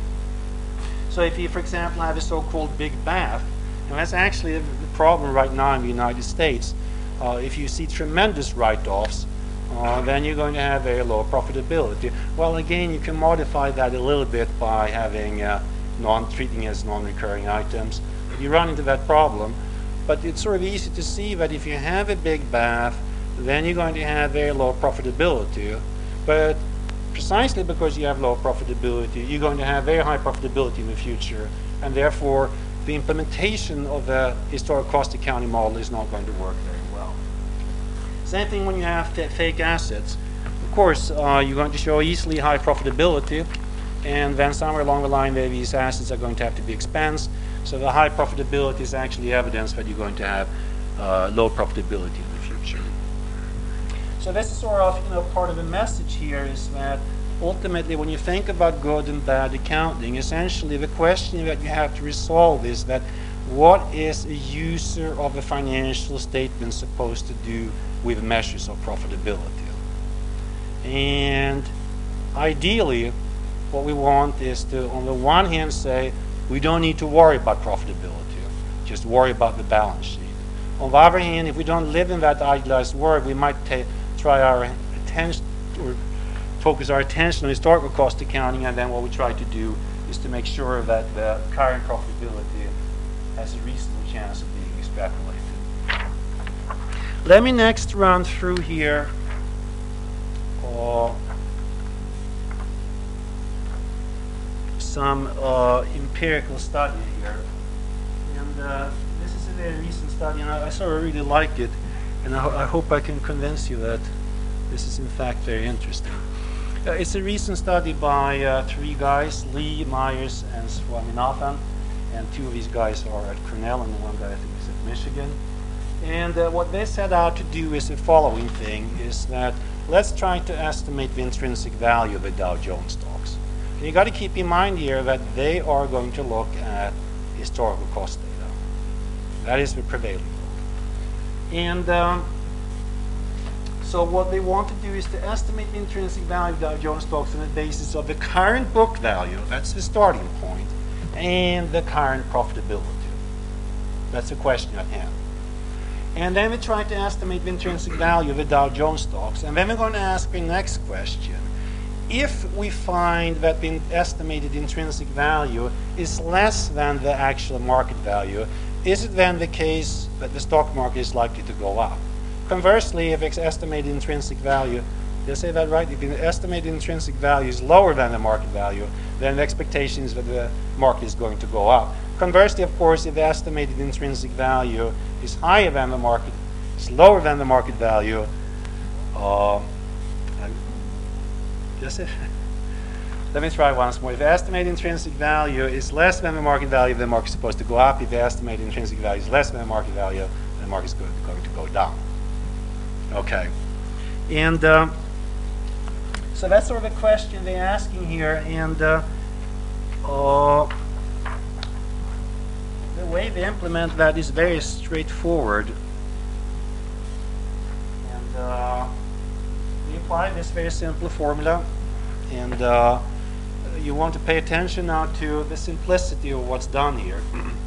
So if you, for example, have a so-called big bath, and that's actually the problem right now in the United States, if you see tremendous write-offs, then you're going to have very low profitability. Well, again, you can modify that a little bit by having treating as non-recurring items. You run into that problem, but it's sort of easy to see that if you have a big bath, then you're going to have very low profitability. But precisely because you have low profitability, you're going to have very high profitability in the future, and therefore the implementation of the historic cost accounting model is not going to work very well. Same thing when you have fake assets. Of course, you're going to show easily high profitability, and then somewhere along the line, maybe these assets are going to have to be expensed. So the high profitability is actually evidence that you're going to have low profitability in the future. So this is sort of part of the message here is that ultimately, when you think about good and bad accounting, essentially the question that you have to resolve is that what is a user of a financial statement supposed to do with measures of profitability? And ideally, what we want is to, on the one hand, say we don't need to worry about profitability, just worry about the balance sheet. On the other hand, if we don't live in that idealized world, we might try our attention or focus our attention on historical cost accounting, and then what we try to do is to make sure that the current profitability has a reasonable chance of being extrapolated. Let me next run through here some empirical study here. And this is a very recent study, and I sort of really like it, and I hope I can convince you that this is in fact very interesting. It's a recent study by 3 guys, Lee, Myers, and Swaminathan, and 2 of these guys are at Cornell, and one guy I think is at Michigan. And what they set out to do is the following thing, is that let's try to estimate the intrinsic value of the Dow Jones stocks. And you got to keep in mind here that they are going to look at historical cost data. That is the prevailing law. And so what they want to do is to estimate the intrinsic value of Dow Jones stocks on the basis of the current book value, that's the starting point, and the current profitability. That's the question at hand. And then we try to estimate the intrinsic value of the Dow Jones stocks. And then we're going to ask the next question. If we find that the estimated intrinsic value is less than the actual market value, is it then the case that the stock market is likely to go up? Conversely, if its estimated intrinsic value, did I say that right? If the estimated intrinsic value is lower than the market value, then the expectation is that the market is going to go up. Conversely, of course, if the estimated intrinsic value is higher than the market, is lower than the market value, let me try once more. If the estimated intrinsic value is less than the market value, the market is supposed to go up. If the estimated intrinsic value is less than the market value, the market is going to go down. Okay. And so that's sort of the question they're asking here. And the way they implement that is very straightforward. And we apply this very simple formula. And you want to pay attention now to the simplicity of what's done here.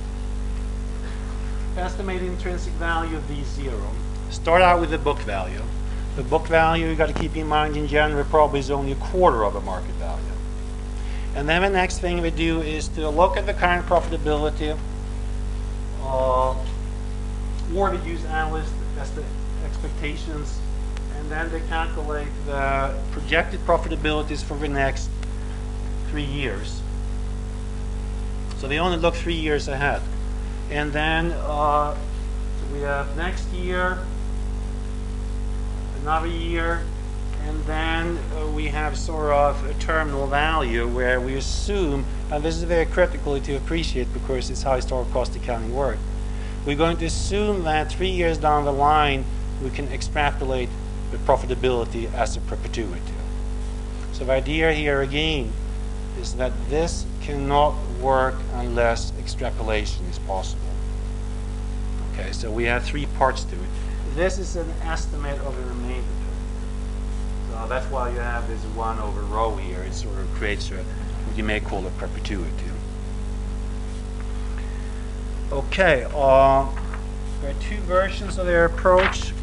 Estimated intrinsic value of V0. Start out with the book value. The book value, you got to keep in mind, in general, probably is only a quarter of the market value. And then the next thing we do is to look at the current profitability, or we use analyst expectations, and then they calculate the projected profitabilities for the next 3 years. So they only look 3 years ahead. And then we have next year, another year, and then we have sort of a terminal value where we assume, and this is very critical to appreciate because it's how historical cost accounting works. We're going to assume that 3 years down the line we can extrapolate the profitability as a perpetuity. So the idea here again is that this cannot work unless extrapolation is possible. Okay, so we have 3 parts to it. This is an estimate of the remainder term. So that's why you have this 1 over rho here. It sort of creates what you may call a perpetuity. Okay, there are 2 versions of their approach.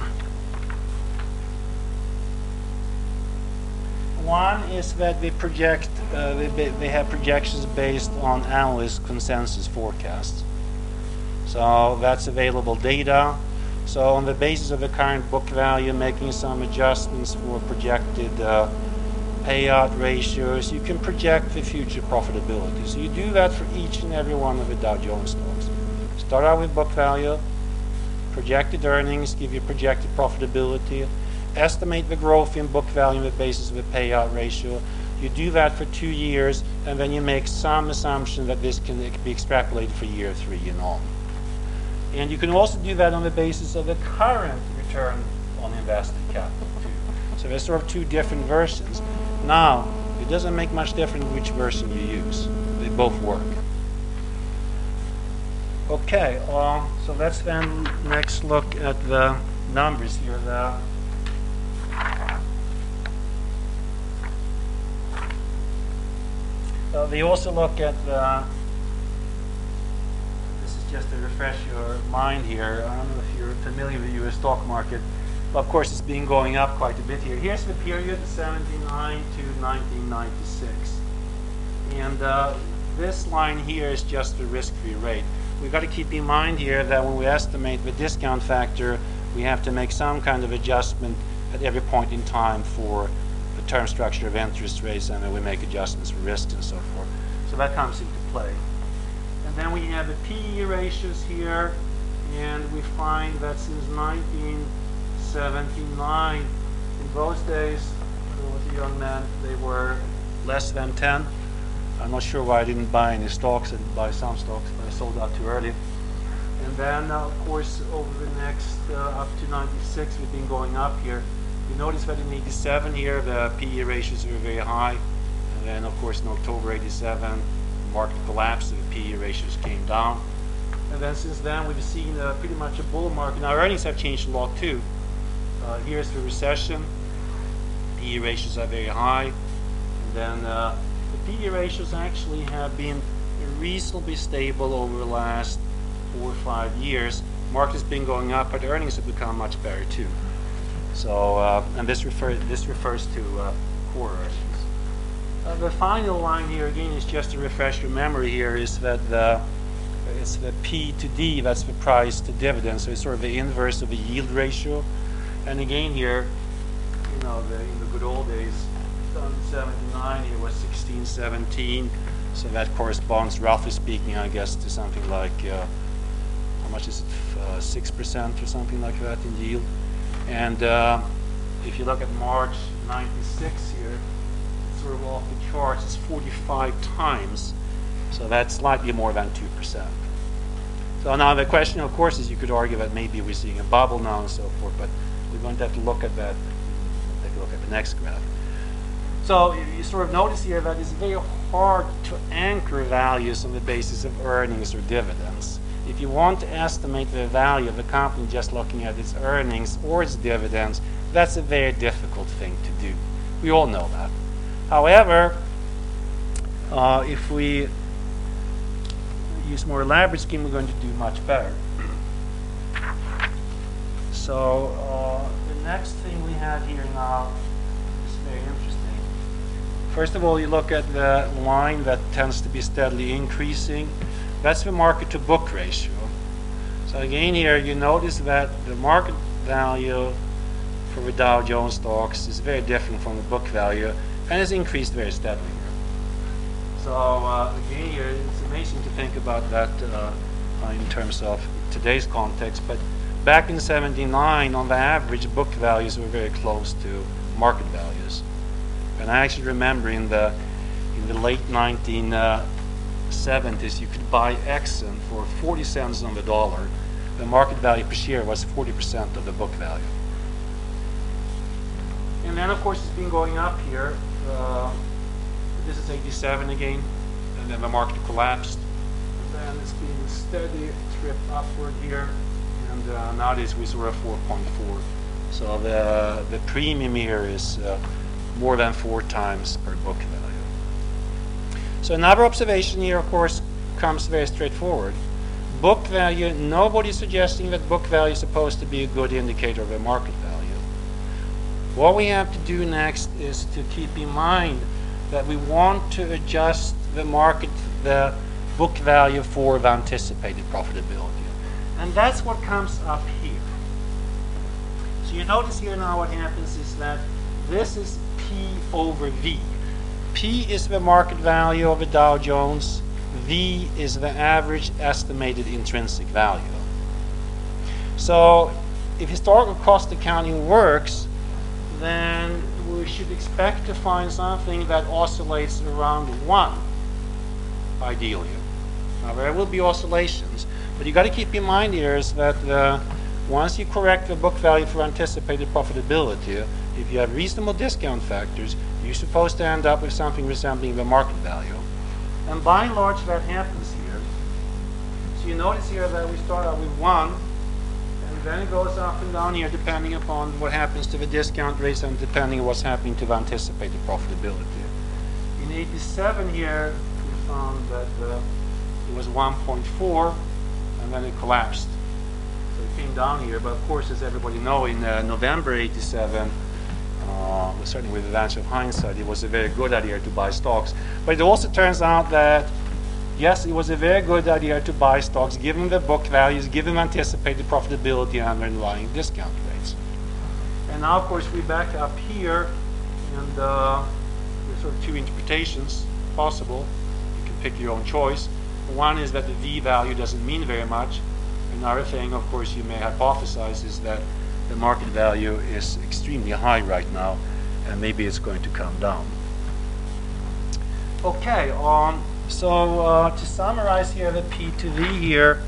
One is that they project, they have projections based on analyst consensus forecasts. So that's available data. So on the basis of the current book value, making some adjustments for projected payout ratios, you can project the future profitability. So you do that for each and every one of the Dow Jones stocks. Start out with book value, projected earnings, give you projected profitability, estimate the growth in book value on the basis of the payout ratio. You do that for 2 years, and then you make some assumption that this can be extrapolated for year 3 and on. And you can also do that on the basis of the current return on invested capital too. So there's sort of 2 different versions. Now, it doesn't make much difference which version you use. They both work. Okay, so let's then next look at the numbers here. They also look at the, this is just to refresh your mind here, I don't know if you're familiar with the U.S. stock market, but of course it's been going up quite a bit here. Here's the period, 79 to 1996. And this line here is just the risk-free rate. We've got to keep in mind here that when we estimate the discount factor, we have to make some kind of adjustment at every point in time for the term structure of interest rates, and then we make adjustments for risks and so forth. So that comes into play. And then we have the PE ratios here, and we find that since 1979, in those days, I was a young man, they were less than 10. I'm not sure why I didn't buy any stocks. I did buy some stocks, but I sold out too early. And then, of course, over the next, up to 96, we've been going up here. You notice that in 87 here, the PE ratios were very high. And then, of course, in October 87, the market collapsed, and the PE ratios came down. And then since then, we've seen pretty much a bull market. Now, earnings have changed a lot, too. Here's the recession. PE ratios are very high. And then the PE ratios actually have been reasonably stable over the last 4 or 5 years. Market has been going up, but earnings have become much better too. So, and this refers to core earnings. The final line here again is just to refresh your memory. Here is that it's the P to D. That's the price to dividend. So it's sort of the inverse of the yield ratio. And again here, you know, in the good old days, 79, it was 16, 17, so that corresponds, roughly speaking, I guess, to something like how much is it, 6% or something like that in yield. And if you look at March 96 here, it's sort of off the charts. It's 45 times, so that's slightly more than 2%. So now the question, of course, is you could argue that maybe we're seeing a bubble now and so forth, but we're going to have to look at that. Take a look at the next graph. So you sort of notice here that it's very hard to anchor values on the basis of earnings or dividends. If you want to estimate the value of the company just looking at its earnings or its dividends, that's a very difficult thing to do. We all know that. However, if we use a more elaborate scheme, we're going to do much better. So the next thing we have here now is very interesting. First of all, you look at the line that tends to be steadily increasing. That's the market to book ratio. So again here, you notice that the market value for the Dow Jones stocks is very different from the book value, and has increased very steadily here. So again here, it's amazing to think about that in terms of today's context, but back in '79, on the average, book values were very close to market values. And I actually remember in the late 1970s, you could buy Exxon for 40 cents on the dollar. The market value per share was 40% of the book value. And then, of course, it's been going up here. This is 87 again, and then the market collapsed. And then it's been a steady trip upward here, and nowadays we saw a 4.4. So the premium here is more than 4 times per book value. So another observation here, of course, comes very straightforward. Book value, nobody's suggesting that book value is supposed to be a good indicator of a market value. What we have to do next is to keep in mind that we want to adjust the book value for the anticipated profitability. And that's what comes up here. So you notice here now what happens is that this is P over V. P is the market value of the Dow Jones. V is the average estimated intrinsic value. So if historical cost accounting works, then we should expect to find something that oscillates around 1, ideally. Now there will be oscillations, but you got to keep in mind here is that once you correct the book value for anticipated profitability, if you have reasonable discount factors, you're supposed to end up with something resembling the market value. And by and large, that happens here. So you notice here that we start out with 1, and then it goes up and down here depending upon what happens to the discount rates and depending on what's happening to the anticipated profitability. In 87 here, we found that it was 1.4, and then it collapsed. So it came down here, but of course, as everybody knows, in November 87, certainly with the advantage of hindsight, it was a very good idea to buy stocks. But it also turns out that, yes, it was a very good idea to buy stocks, given the book values, given anticipated profitability and underlying discount rates. And now, of course, we back up here, and there's sort of two interpretations possible. You can pick your own choice. One is that the V value doesn't mean very much. Another thing, of course, you may hypothesize is that the market value is extremely high right now, and maybe it's going to come down. Okay, so to summarize here, the P to V here,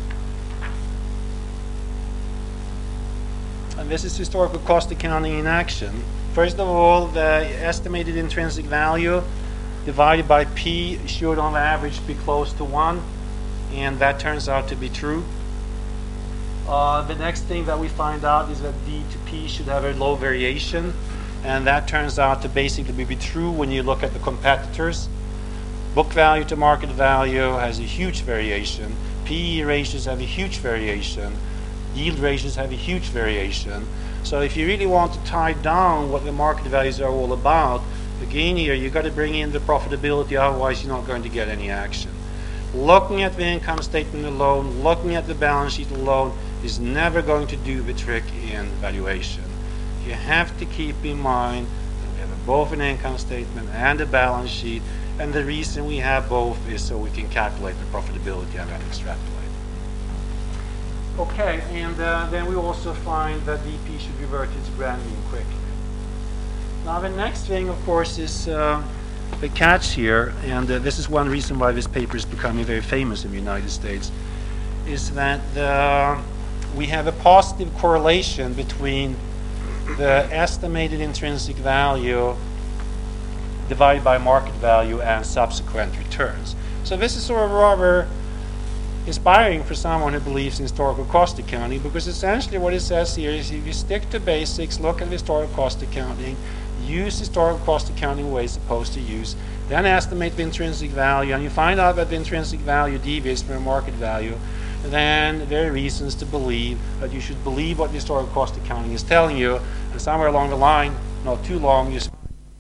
and this is historical cost accounting in action. First of all, the estimated intrinsic value divided by P should on average be close to 1, and that turns out to be true. The next thing that we find out is that D to P should have a low variation, and that turns out to basically be true when you look at the competitors. Book value to market value has a huge variation. PE ratios have a huge variation. Yield ratios have a huge variation. So if you really want to tie down what the market values are all about, again here you've got to bring in the profitability, otherwise you're not going to get any action. Looking at the income statement alone, looking at the balance sheet alone, is never going to do the trick in valuation. You have to keep in mind that we have both an income statement and a balance sheet, and the reason we have both is so we can calculate the profitability and then extrapolate. Okay, and then we also find that DP should revert to its brand mean quickly. Now the next thing, of course, is the catch here, and this is one reason why this paper is becoming very famous in the United States, is that we have a positive correlation between the estimated intrinsic value divided by market value and subsequent returns. So this is sort of rather inspiring for someone who believes in historical cost accounting, because essentially what it says here is if you stick to basics, look at historical cost accounting, use historical cost accounting ways supposed to use, then estimate the intrinsic value, and you find out that the intrinsic value deviates from the market value, then there are reasons to believe that you should believe what the historical cost accounting is telling you, and somewhere along the line, not too long, you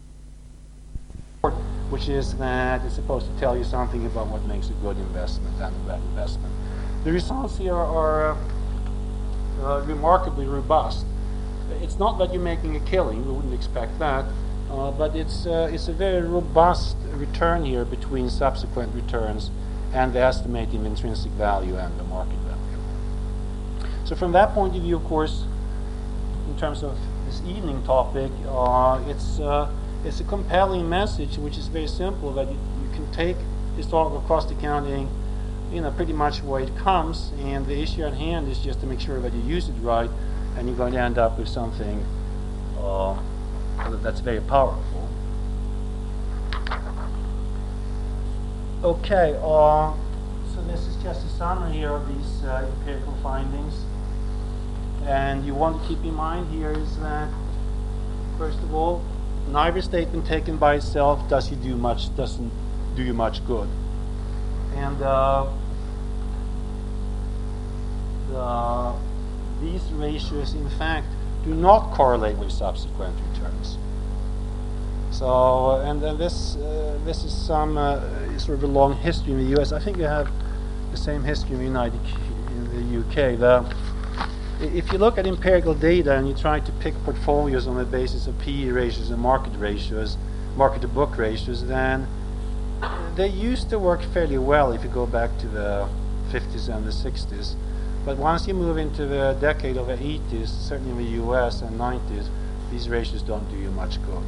which is that it's supposed to tell you something about what makes a good investment and a bad investment. The results here are remarkably robust. It's not that you're making a killing, we wouldn't expect that, but it's a very robust return here between subsequent returns and the estimating intrinsic value and the market value. So from that point of view, of course, in terms of this evening topic, it's a compelling message, which is very simple, that you can take historical cost accounting, pretty much the way it comes, and the issue at hand is just to make sure that you use it right, and you're going to end up with something that's very powerful. Okay, so this is just a summary here of these empirical findings, and you want to keep in mind here is that, first of all, neither statement taken by itself doesn't do you much good, and these ratios, in fact, do not correlate with subsequent returns. So, and this is some sort of a long history in the U.S. I think you have the same history in the U.K. If you look at empirical data and you try to pick portfolios on the basis of PE ratios and market to book ratios, then they used to work fairly well if you go back to the 50s and the 60s. But once you move into the decade of the 80s, certainly in the US and 90s, these ratios don't do you much good.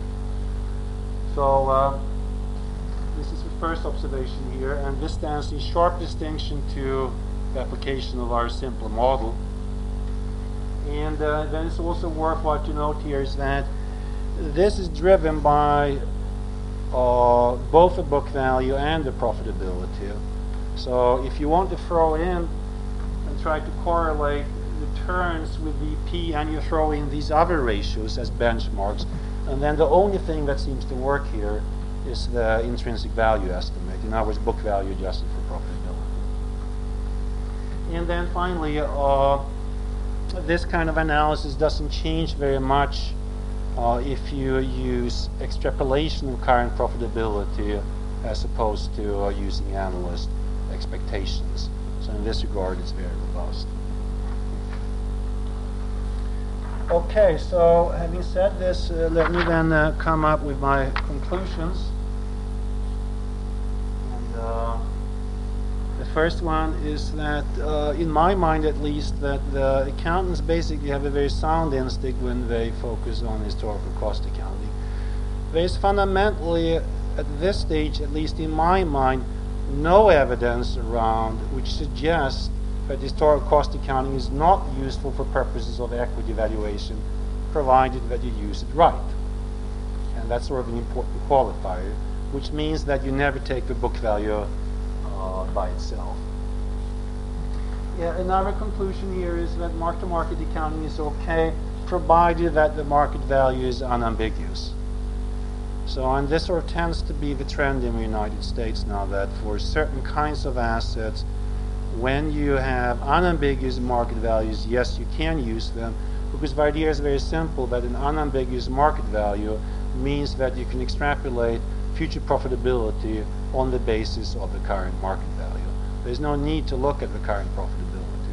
So this is the first observation here, and this stands in sharp distinction to the application of our simpler model. And then it's also worthwhile to note here is that this is driven by both the book value and the profitability. So if you want to throw in and try to correlate returns with VP, and you throw in these other ratios as benchmarks, and then the only thing that seems to work here is the intrinsic value estimate. In other words, book value adjusted for profitability. And then finally, this kind of analysis doesn't change very much if you use extrapolation of current profitability as opposed to using analyst expectations. So in this regard, it's very robust. Okay, so having said this, let me then come up with my conclusions. And the first one is that, in my mind at least, that the accountants basically have a very sound instinct when they focus on historical cost accounting. There is fundamentally, at this stage, at least in my mind, no evidence around which suggests that historical cost accounting is not useful for purposes of equity valuation, provided that you use it right. And that's sort of an important qualifier, which means that you never take the book value by itself. Yeah, another conclusion here is that mark-to-market accounting is okay, provided that the market value is unambiguous. So, and this sort of tends to be the trend in the United States now, that for certain kinds of assets, when you have unambiguous market values, yes, you can use them, because the idea is very simple, that an unambiguous market value means that you can extrapolate future profitability on the basis of the current market value. There's no need to look at the current profitability.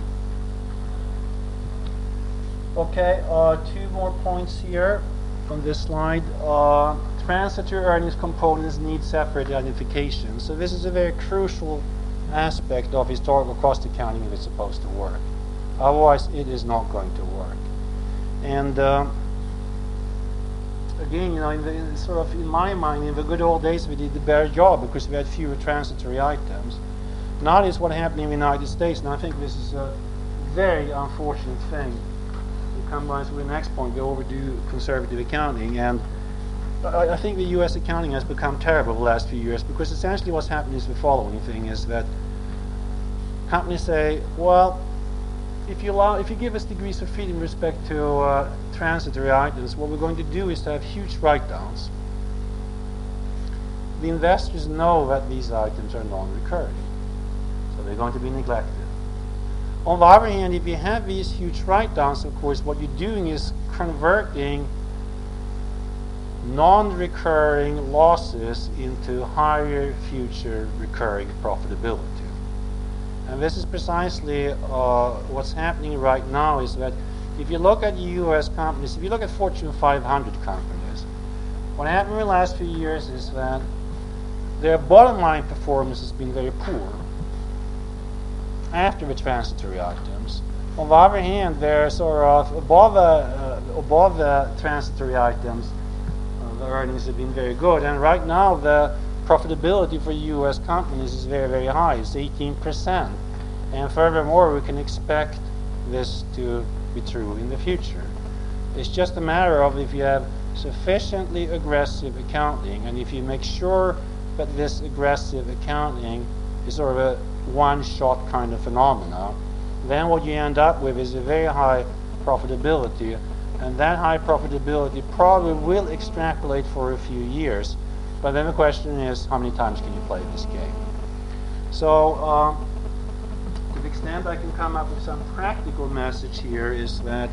Okay, two more points here on this slide. Transitory earnings components need separate identification. So this is a very crucial aspect of historical cost accounting if it's supposed to work. Otherwise, it is not going to work. And again, you know, in my mind, in the good old days, we did the better job because we had fewer transitory items. Now is what happened in the United States, and I think this is a very unfortunate thing. We come on to the next point, we overdo conservative accounting, and I think the U.S. accounting has become terrible the last few years, because essentially what's happening is the following thing, is that companies say, well, if you give us degrees of freedom with respect to transitory items, what we're going to do is to have huge write-downs. The investors know that these items are non-recurring, so they're going to be neglected. On the other hand, if you have these huge write-downs, of course, what you're doing is converting non-recurring losses into higher future recurring profitability. And this is precisely what's happening right now, is that if you look at U.S. companies, if you look at Fortune 500 companies, what happened in the last few years is that their bottom line performance has been very poor after the transitory items. On the other hand, they're sort of above the transitory items, the earnings have been very good, and right now the profitability for U.S. companies is very, very high. It's 18%. And furthermore, we can expect this to be true in the future. It's just a matter of if you have sufficiently aggressive accounting, and if you make sure that this aggressive accounting is sort of a one-shot kind of phenomena, then what you end up with is a very high profitability, and that high profitability probably will extrapolate for a few years. But then the question is, how many times can you play this game? So, to the extent I can come up with some practical message here is that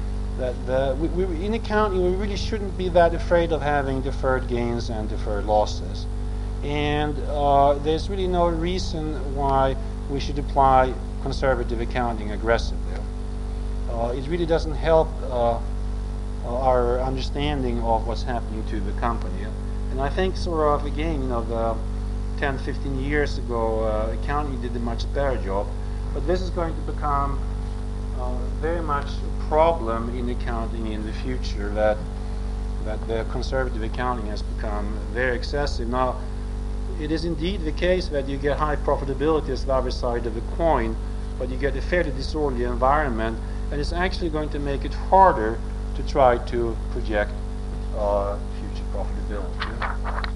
in accounting we really shouldn't be that afraid of having deferred gains and deferred losses. And there's really no reason why we should apply conservative accounting aggressively. It really doesn't help our understanding of what's happening to the company. And I think sort of, again, you know, the 10, 15 years ago, accounting did a much better job. But this is going to become very much a problem in accounting in the future, that the conservative accounting has become very excessive. Now, it is indeed the case that you get high profitability as the other side of the coin, but you get a fairly disorderly environment, and it's actually going to make it harder to try to project future profitability.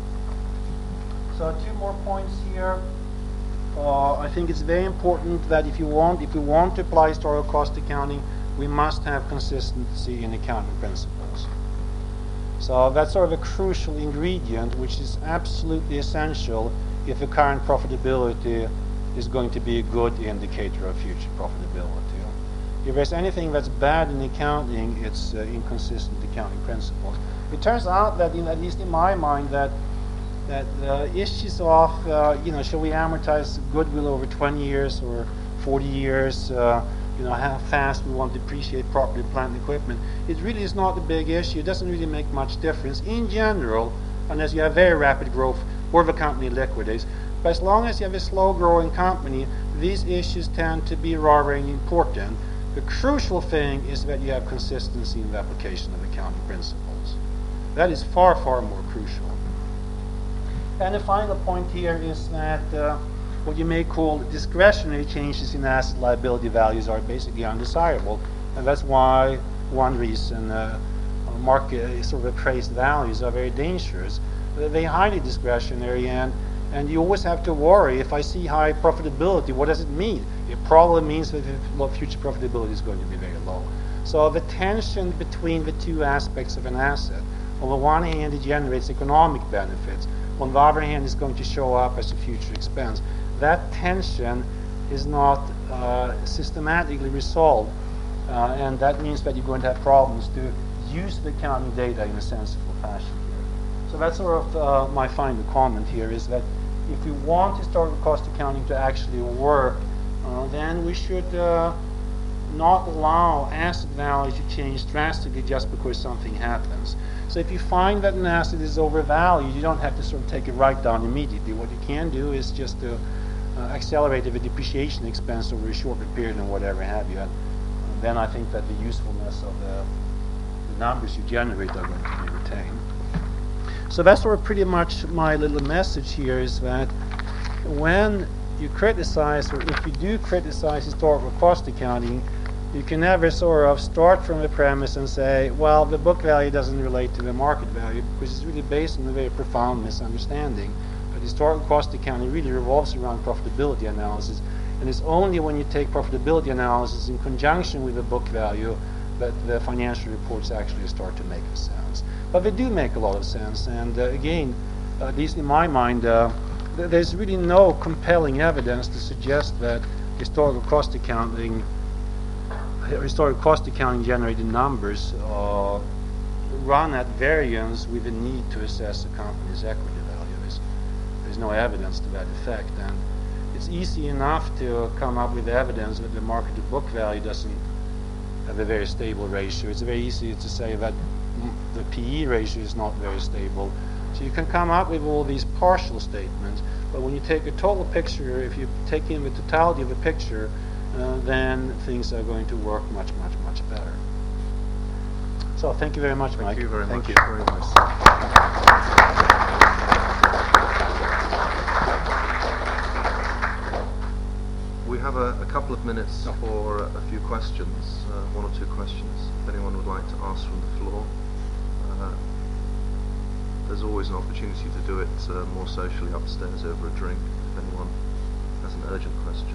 So 2 more points here. I think it's very important that if we want to apply historical cost accounting, we must have consistency in accounting principles. So that's sort of a crucial ingredient, which is absolutely essential if the current profitability is going to be a good indicator of future profitability. If there's anything that's bad in accounting, it's inconsistent accounting principles. It turns out that, at least in my mind, that the issues of, shall we amortize goodwill over 20 years or 40 years, how fast we want to depreciate property, plant, and equipment, it really is not a big issue. It doesn't really make much difference in general, unless you have very rapid growth or the company liquidates. But as long as you have a slow-growing company, these issues tend to be rather important. The crucial thing is that you have consistency in the application of accounting principles. That is far, far more crucial. And the final point here is that what you may call discretionary changes in asset liability values are basically undesirable. And that's why one reason market sort of appraised values are very dangerous. They're highly discretionary, and you always have to worry, if I see high profitability, what does it mean? It probably means that the future profitability is going to be very low. So the tension between the two aspects of an asset, on the one hand, it generates economic benefits. On the other hand, it's going to show up as a future expense. That tension is not systematically resolved, and that means that you're going to have problems to use the accounting data in a sensible fashion here. So that's sort of my final comment here, is that if we want historical cost accounting to actually work, then we should not allow asset value to change drastically just because something happens. So if you find that an asset is overvalued, you don't have to sort of take a write-down immediately. What you can do is just to accelerate the depreciation expense over a shorter period and whatever have you. And then I think that the usefulness of the numbers you generate are going to be retained. So that's sort of pretty much my little message here, is that when you criticize, or if you do criticize historical cost accounting, you can never sort of start from the premise and say, well, the book value doesn't relate to the market value, because it's really based on a very profound misunderstanding. But historical cost accounting really revolves around profitability analysis, and it's only when you take profitability analysis in conjunction with the book value that the financial reports actually start to make sense. But they do make a lot of sense, and again, at least in my mind, there's really no compelling evidence to suggest that historical cost accounting generated numbers run at variance with the need to assess a company's equity value. There's no evidence to that effect, and it's easy enough to come up with evidence that the market to book value doesn't have a very stable ratio. It's very easy to say that the PE ratio is not very stable. So you can come up with all these partial statements, but when you take a total picture, if you take in the totality of the picture, then things are going to work much, much, much better. So thank you very much, Mike. Thank you very much. Thank you. Very nice. We have a couple of minutes for a few questions, one or two questions, if anyone would like to ask from the floor. There's always an opportunity to do it more socially upstairs over a drink, if anyone has an urgent question.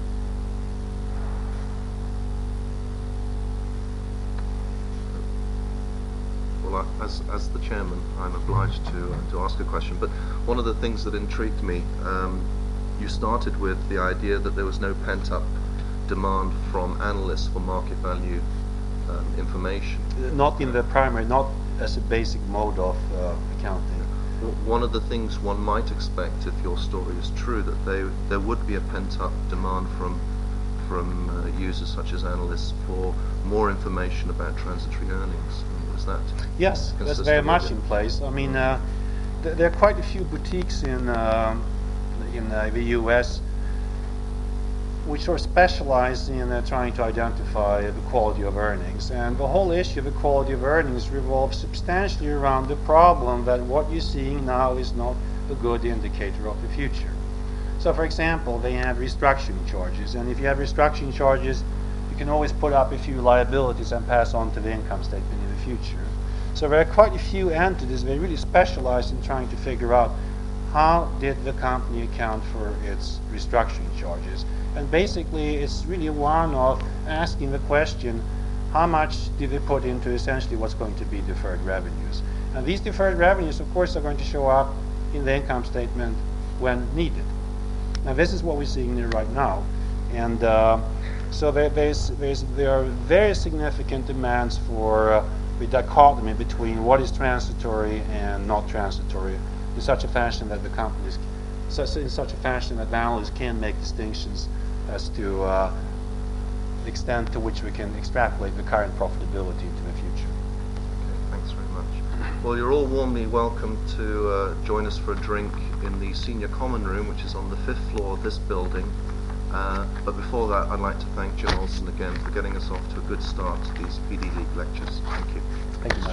Well, as the chairman, I'm obliged to ask a question, but one of the things that intrigued me, you started with the idea that there was no pent-up demand from analysts for market value information. Not in the primary, not as a basic mode of accounting. One of the things one might expect, if your story is true, that there would be a pent-up demand from users such as analysts for more information about transitory earnings. Was that? Yes, that's very much in place. I mean, there are quite a few boutiques in the U.S. which are specialized in trying to identify the quality of earnings. And the whole issue of the quality of earnings revolves substantially around the problem that what you're seeing now is not a good indicator of the future. So, for example, they have restructuring charges. And if you have restructuring charges, you can always put up a few liabilities and pass on to the income statement in the future. So there are quite a few entities that are really specialized in trying to figure out how did the company account for its restructuring charges. And basically, it's really one of asking the question, how much did they put into essentially what's going to be deferred revenues? And these deferred revenues, of course, are going to show up in the income statement when needed. And this is what we're seeing there right now. And so there are very significant demands for the dichotomy between what is transitory and not transitory, in such a fashion that the companies, in such a fashion that analysts can make distinctions as to the extent to which we can extrapolate the current profitability into the future. Okay, thanks very much. Well, you're all warmly welcome to join us for a drink in the senior common room, which is on the 5th floor of this building. But before that, I'd like to thank Jim Olsen again for getting us off to a good start to these PD League lectures. Thank you. Thank you.